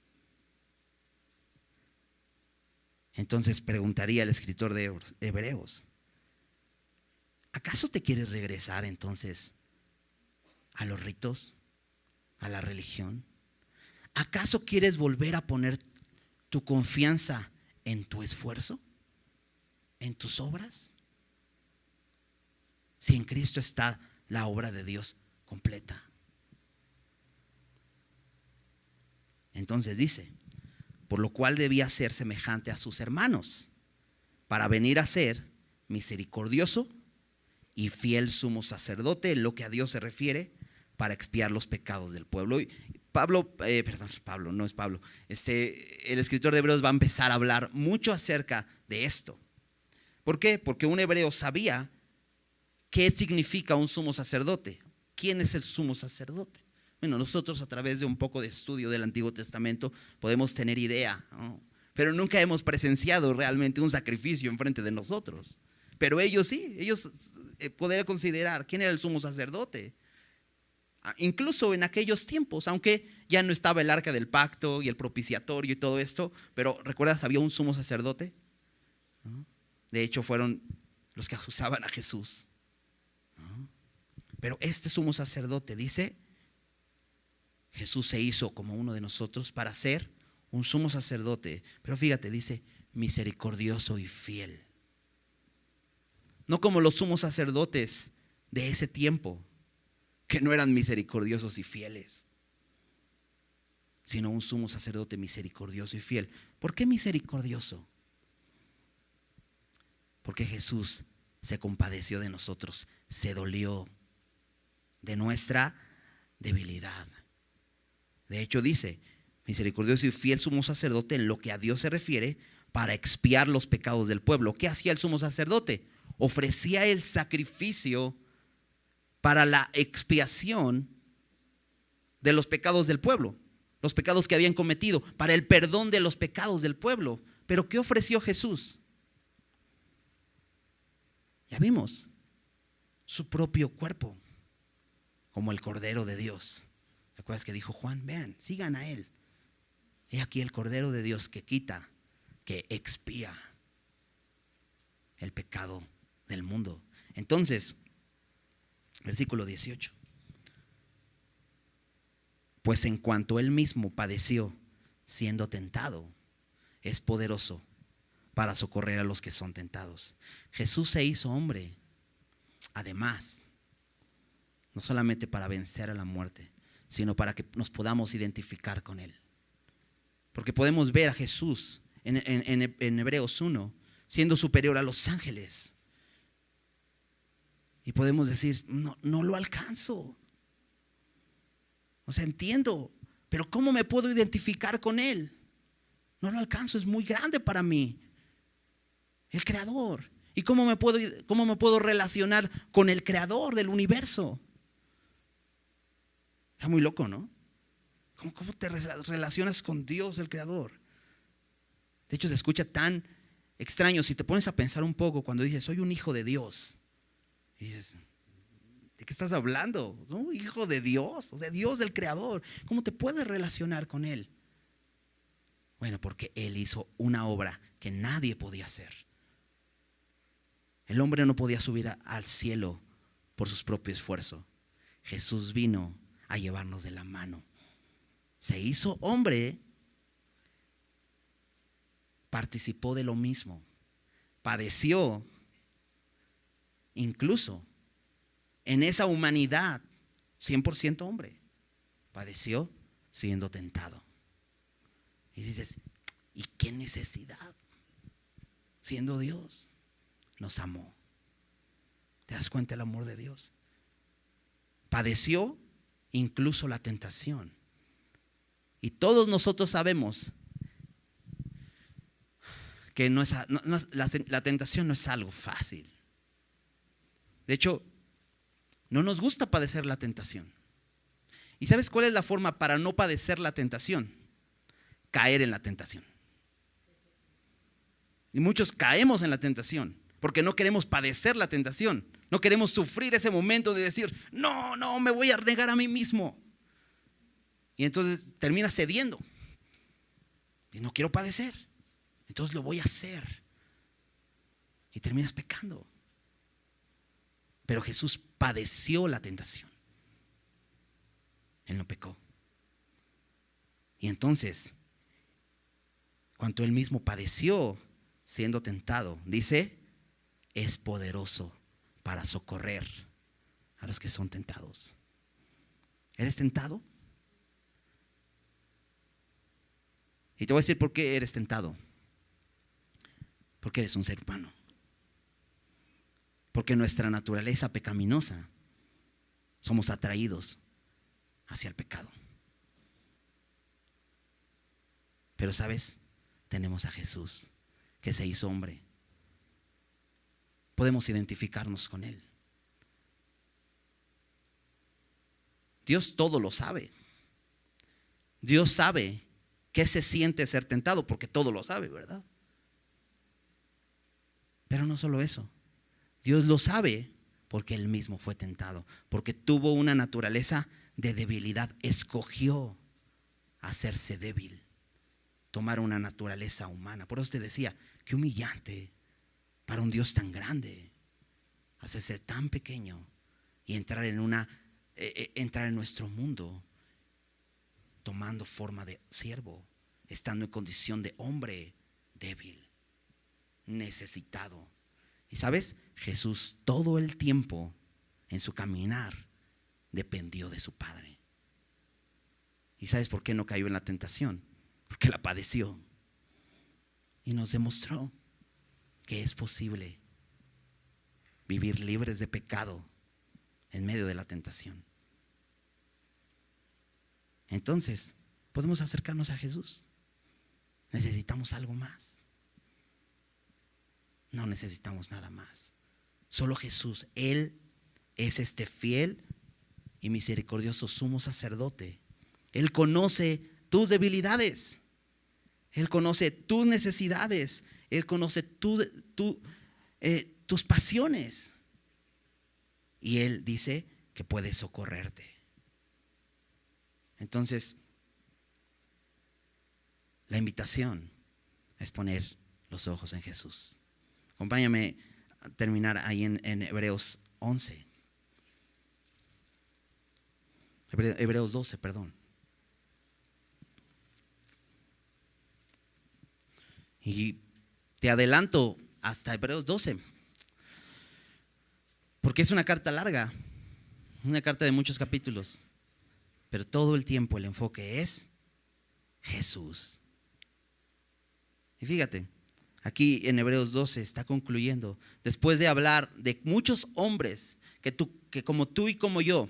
Entonces preguntaría el escritor de Hebreos, ¿acaso te quieres regresar entonces a los ritos, a la religión? ¿Acaso quieres volver a poner tu confianza en tu esfuerzo, en tus obras? Si en Cristo está la obra de Dios completa. Entonces dice, por lo cual debía ser semejante a sus hermanos, para venir a ser misericordioso y fiel sumo sacerdote, en lo que a Dios se refiere, para expiar los pecados del pueblo. Y Pablo, eh, perdón, Pablo, no es Pablo, este, el escritor de Hebreos va a empezar a hablar mucho acerca de esto. ¿Por qué? Porque un hebreo sabía qué significa un sumo sacerdote. ¿Quién es el sumo sacerdote? Bueno, nosotros a través de un poco de estudio del Antiguo Testamento podemos tener idea, ¿no? Pero nunca hemos presenciado realmente un sacrificio enfrente de nosotros. Pero ellos sí, ellos podrían considerar quién era el sumo sacerdote. Incluso en aquellos tiempos, aunque ya no estaba el arca del pacto y el propiciatorio y todo esto, pero ¿recuerdas? Había un sumo sacerdote, ¿no? De hecho fueron los que acusaban a Jesús, ¿no? Pero este sumo sacerdote, dice, Jesús se hizo como uno de nosotros para ser un sumo sacerdote. Pero fíjate, dice, misericordioso y fiel. No como los sumos sacerdotes de ese tiempo, que no eran misericordiosos y fieles, sino un sumo sacerdote misericordioso y fiel. ¿Por qué misericordioso? Porque Jesús se compadeció de nosotros, se dolió de nuestra debilidad. De hecho dice, misericordioso y fiel sumo sacerdote en lo que a Dios se refiere, para expiar los pecados del pueblo. ¿Qué hacía el sumo sacerdote? Ofrecía el sacrificio para la expiación de los pecados del pueblo, los pecados que habían cometido, para el perdón de los pecados del pueblo. Pero ¿qué ofreció Jesús? Ya vimos, su propio cuerpo, como el Cordero de Dios. ¿Te acuerdas que dijo Juan? Vean, sigan a Él. He aquí el Cordero de Dios que quita, que expía el pecado del mundo. Entonces, versículo dieciocho. Pues en cuanto Él mismo padeció siendo tentado, es poderoso para socorrer a los que son tentados. Jesús se hizo hombre, además, no solamente para vencer a la muerte, sino para que nos podamos identificar con Él. Porque podemos ver a Jesús en, en, en, en Hebreos uno siendo superior a los ángeles. Y podemos decir, no, no lo alcanzo. O sea, entiendo, pero ¿cómo me puedo identificar con Él? No lo alcanzo, es muy grande para mí. El Creador. ¿Y cómo me puedo, cómo me puedo relacionar con el Creador del universo? Está muy loco, ¿no? ¿Cómo, cómo te relacionas con Dios, el Creador? De hecho, se escucha tan extraño si te pones a pensar un poco cuando dices, soy un hijo de Dios. Y dices, ¿de qué estás hablando? ¿Cómo hijo de Dios? O sea, Dios del Creador. ¿Cómo te puedes relacionar con Él? Bueno, porque Él hizo una obra que nadie podía hacer. El hombre no podía subir a, al cielo por su propio esfuerzo. Jesús vino a llevarnos de la mano. Se hizo hombre, participó de lo mismo, padeció, incluso en esa humanidad, cien por ciento hombre, padeció siendo tentado. Y dices, ¿y qué necesidad? Siendo Dios, nos amó. ¿Te das cuenta del amor de Dios? Padeció incluso la tentación. Y todos nosotros sabemos que no es, no, no, la, la tentación no es algo fácil. De hecho, no nos gusta padecer la tentación. ¿Y sabes cuál es la forma para no padecer la tentación? Caer en la tentación. Y muchos caemos en la tentación porque no queremos padecer la tentación. No queremos sufrir ese momento de decir, no, no, me voy a negar a mí mismo. Y entonces termina cediendo. Y no quiero padecer. Entonces lo voy a hacer. Y terminas pecando. Pero Jesús padeció la tentación. Él no pecó. Y entonces, cuando Él mismo padeció siendo tentado, dice, es poderoso para socorrer a los que son tentados. ¿Eres tentado? Y te voy a decir por qué eres tentado. Porque eres un ser humano. Porque nuestra naturaleza pecaminosa, somos atraídos hacia el pecado. Pero ¿sabes? Tenemos a Jesús, que se hizo hombre. Podemos identificarnos con Él. Dios todo lo sabe. Dios sabe qué se siente ser tentado, porque todo lo sabe, ¿verdad? Pero no solo eso. Dios lo sabe porque Él mismo fue tentado, porque tuvo una naturaleza de debilidad. Escogió hacerse débil, tomar una naturaleza humana. Por eso te decía, qué humillante para un Dios tan grande, hacerse tan pequeño y entrar en una eh, entrar en nuestro mundo tomando forma de siervo, estando en condición de hombre débil, necesitado. Y sabes, Jesús todo el tiempo en su caminar dependió de su Padre. ¿Y sabes por qué no cayó en la tentación? Porque la padeció. Y nos demostró que es posible vivir libres de pecado en medio de la tentación. Entonces, podemos acercarnos a Jesús. ¿Necesitamos algo más? No necesitamos nada más. Solo Jesús. Él es este fiel y misericordioso sumo sacerdote. Él conoce tus debilidades. Él conoce tus necesidades. Él conoce tu, tu, eh, tus pasiones. Y Él dice que puede socorrerte. Entonces, la invitación es poner los ojos en Jesús. Acompáñame a terminar ahí en, en Hebreos once. Hebreos doce, perdón. Y te adelanto hasta Hebreos doce, porque es una carta larga, una carta de muchos capítulos, pero todo el tiempo el enfoque es Jesús. Y fíjate, aquí en Hebreos doce está concluyendo, después de hablar de muchos hombres que, tú, que como tú y como yo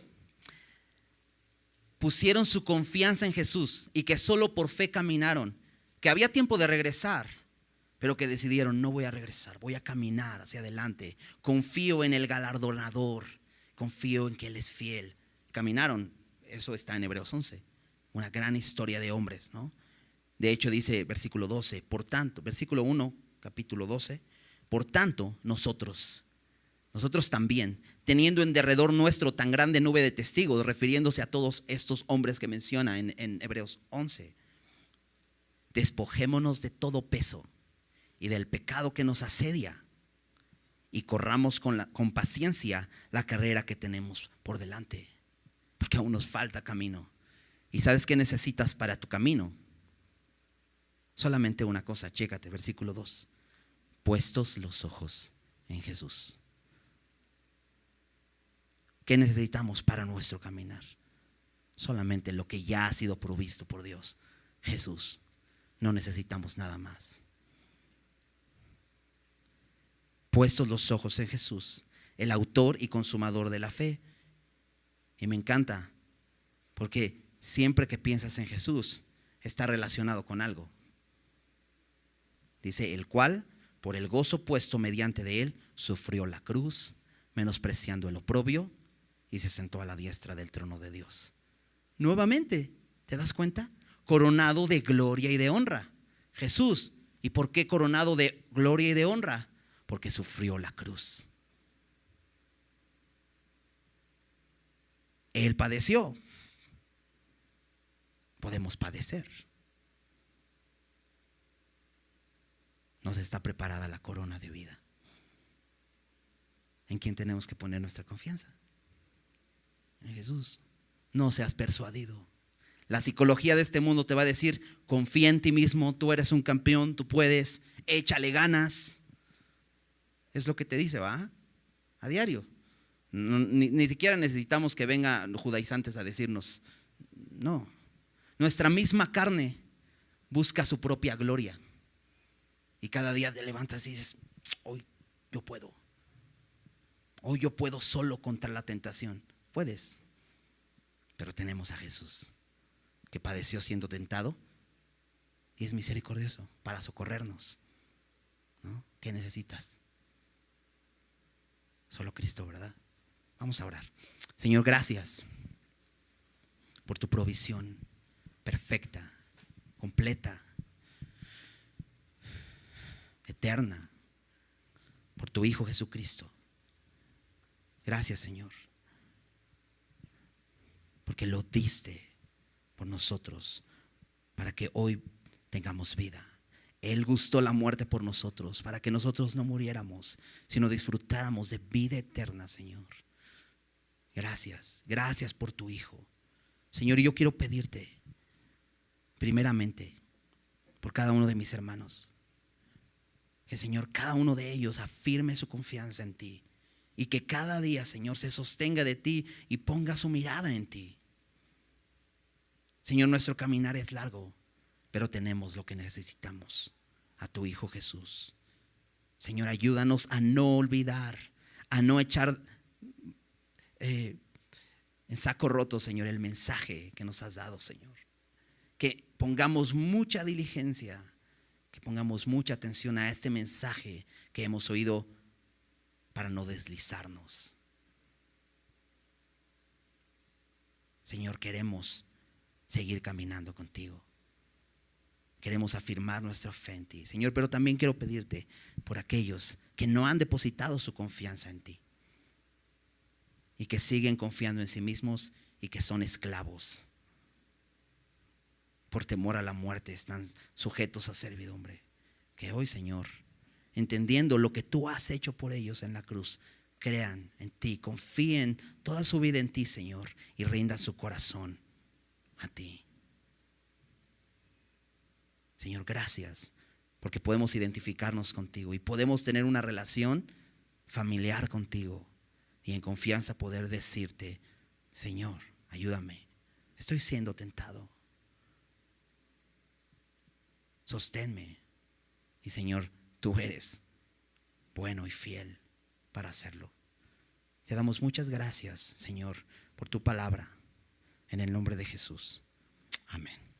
pusieron su confianza en Jesús y que solo por fe caminaron, que había tiempo de regresar, pero que decidieron, no voy a regresar, voy a caminar hacia adelante, confío en el galardonador, confío en que Él es fiel. Caminaron, eso está en Hebreos once, una gran historia de hombres, ¿no? De hecho dice versículo doce, por tanto, versículo uno, capítulo doce, por tanto nosotros, nosotros también, teniendo en derredor nuestro tan grande nube de testigos, refiriéndose a todos estos hombres que menciona en, en Hebreos once, despojémonos de todo peso y del pecado que nos asedia y corramos con, la, con paciencia la carrera que tenemos por delante. porque aún nos falta camino. ¿Y sabes qué necesitas para tu camino? Solamente una cosa, chécate, versículo dos. Puestos los ojos en Jesús. ¿Qué necesitamos para nuestro caminar? Solamente lo que ya ha sido provisto por Dios, Jesús. No necesitamos nada más. Puestos los ojos en Jesús, el autor y consumador de la fe. Y me encanta, porque siempre que piensas en Jesús, está relacionado con algo. Dice, el cual, por el gozo puesto mediante de él, sufrió la cruz, menospreciando el oprobio, y se sentó a la diestra del trono de Dios. Nuevamente, ¿te das cuenta? Coronado de gloria y de honra. Jesús. ¿Y por qué coronado de gloria y de honra? Porque sufrió la cruz. Él padeció. Podemos padecer. Nos está preparada la corona de vida. ¿En quién tenemos que poner nuestra confianza? En Jesús. No seas persuadido. La psicología de este mundo te va a decir, confía en ti mismo, tú eres un campeón, tú puedes, échale ganas. Es lo que te dice, ¿va? A diario. No, ni, ni siquiera necesitamos que vengan judaizantes a decirnos, no. Nuestra misma carne busca su propia gloria. Y cada día te levantas y dices, hoy yo puedo. Hoy yo puedo solo contra la tentación. Puedes. Pero tenemos a Jesús, que padeció siendo tentado y es misericordioso para socorrernos, ¿no? ¿Qué necesitas? Solo Cristo, ¿verdad? Vamos a orar. Señor, gracias por tu provisión perfecta, completa, eterna, por tu Hijo Jesucristo. Gracias, Señor, porque lo diste por nosotros para que hoy tengamos vida. Él gustó la muerte por nosotros para que nosotros no muriéramos, sino disfrutáramos de vida eterna, Señor. Gracias, gracias por tu Hijo. Señor, yo quiero pedirte primeramente por cada uno de mis hermanos, que Señor, cada uno de ellos afirme su confianza en ti. Y que cada día, Señor, se sostenga de ti y ponga su mirada en ti. Señor, nuestro caminar es largo, pero tenemos lo que necesitamos, a tu Hijo Jesús. Señor, ayúdanos a no olvidar, a no echar eh, en saco roto, Señor, el mensaje que nos has dado, Señor. Que pongamos mucha diligencia, que pongamos mucha atención a este mensaje que hemos oído, para no deslizarnos. Señor, queremos seguir caminando contigo. Queremos afirmar nuestra fe en ti, Señor, pero también quiero pedirte por aquellos que no han depositado su confianza en ti y que siguen confiando en sí mismos y que son esclavos. Por temor a la muerte están sujetos a servidumbre. Que hoy, Señor, entendiendo lo que tú has hecho por ellos en la cruz, crean en ti, confíen toda su vida en ti, Señor, y rindan su corazón a ti. Señor, gracias, porque podemos identificarnos contigo y podemos tener una relación familiar contigo y en confianza poder decirte, Señor, ayúdame, estoy siendo tentado. Sosténme. Y Señor, tú eres bueno y fiel para hacerlo. Te damos muchas gracias, Señor, por tu palabra. En el nombre de Jesús. Amén.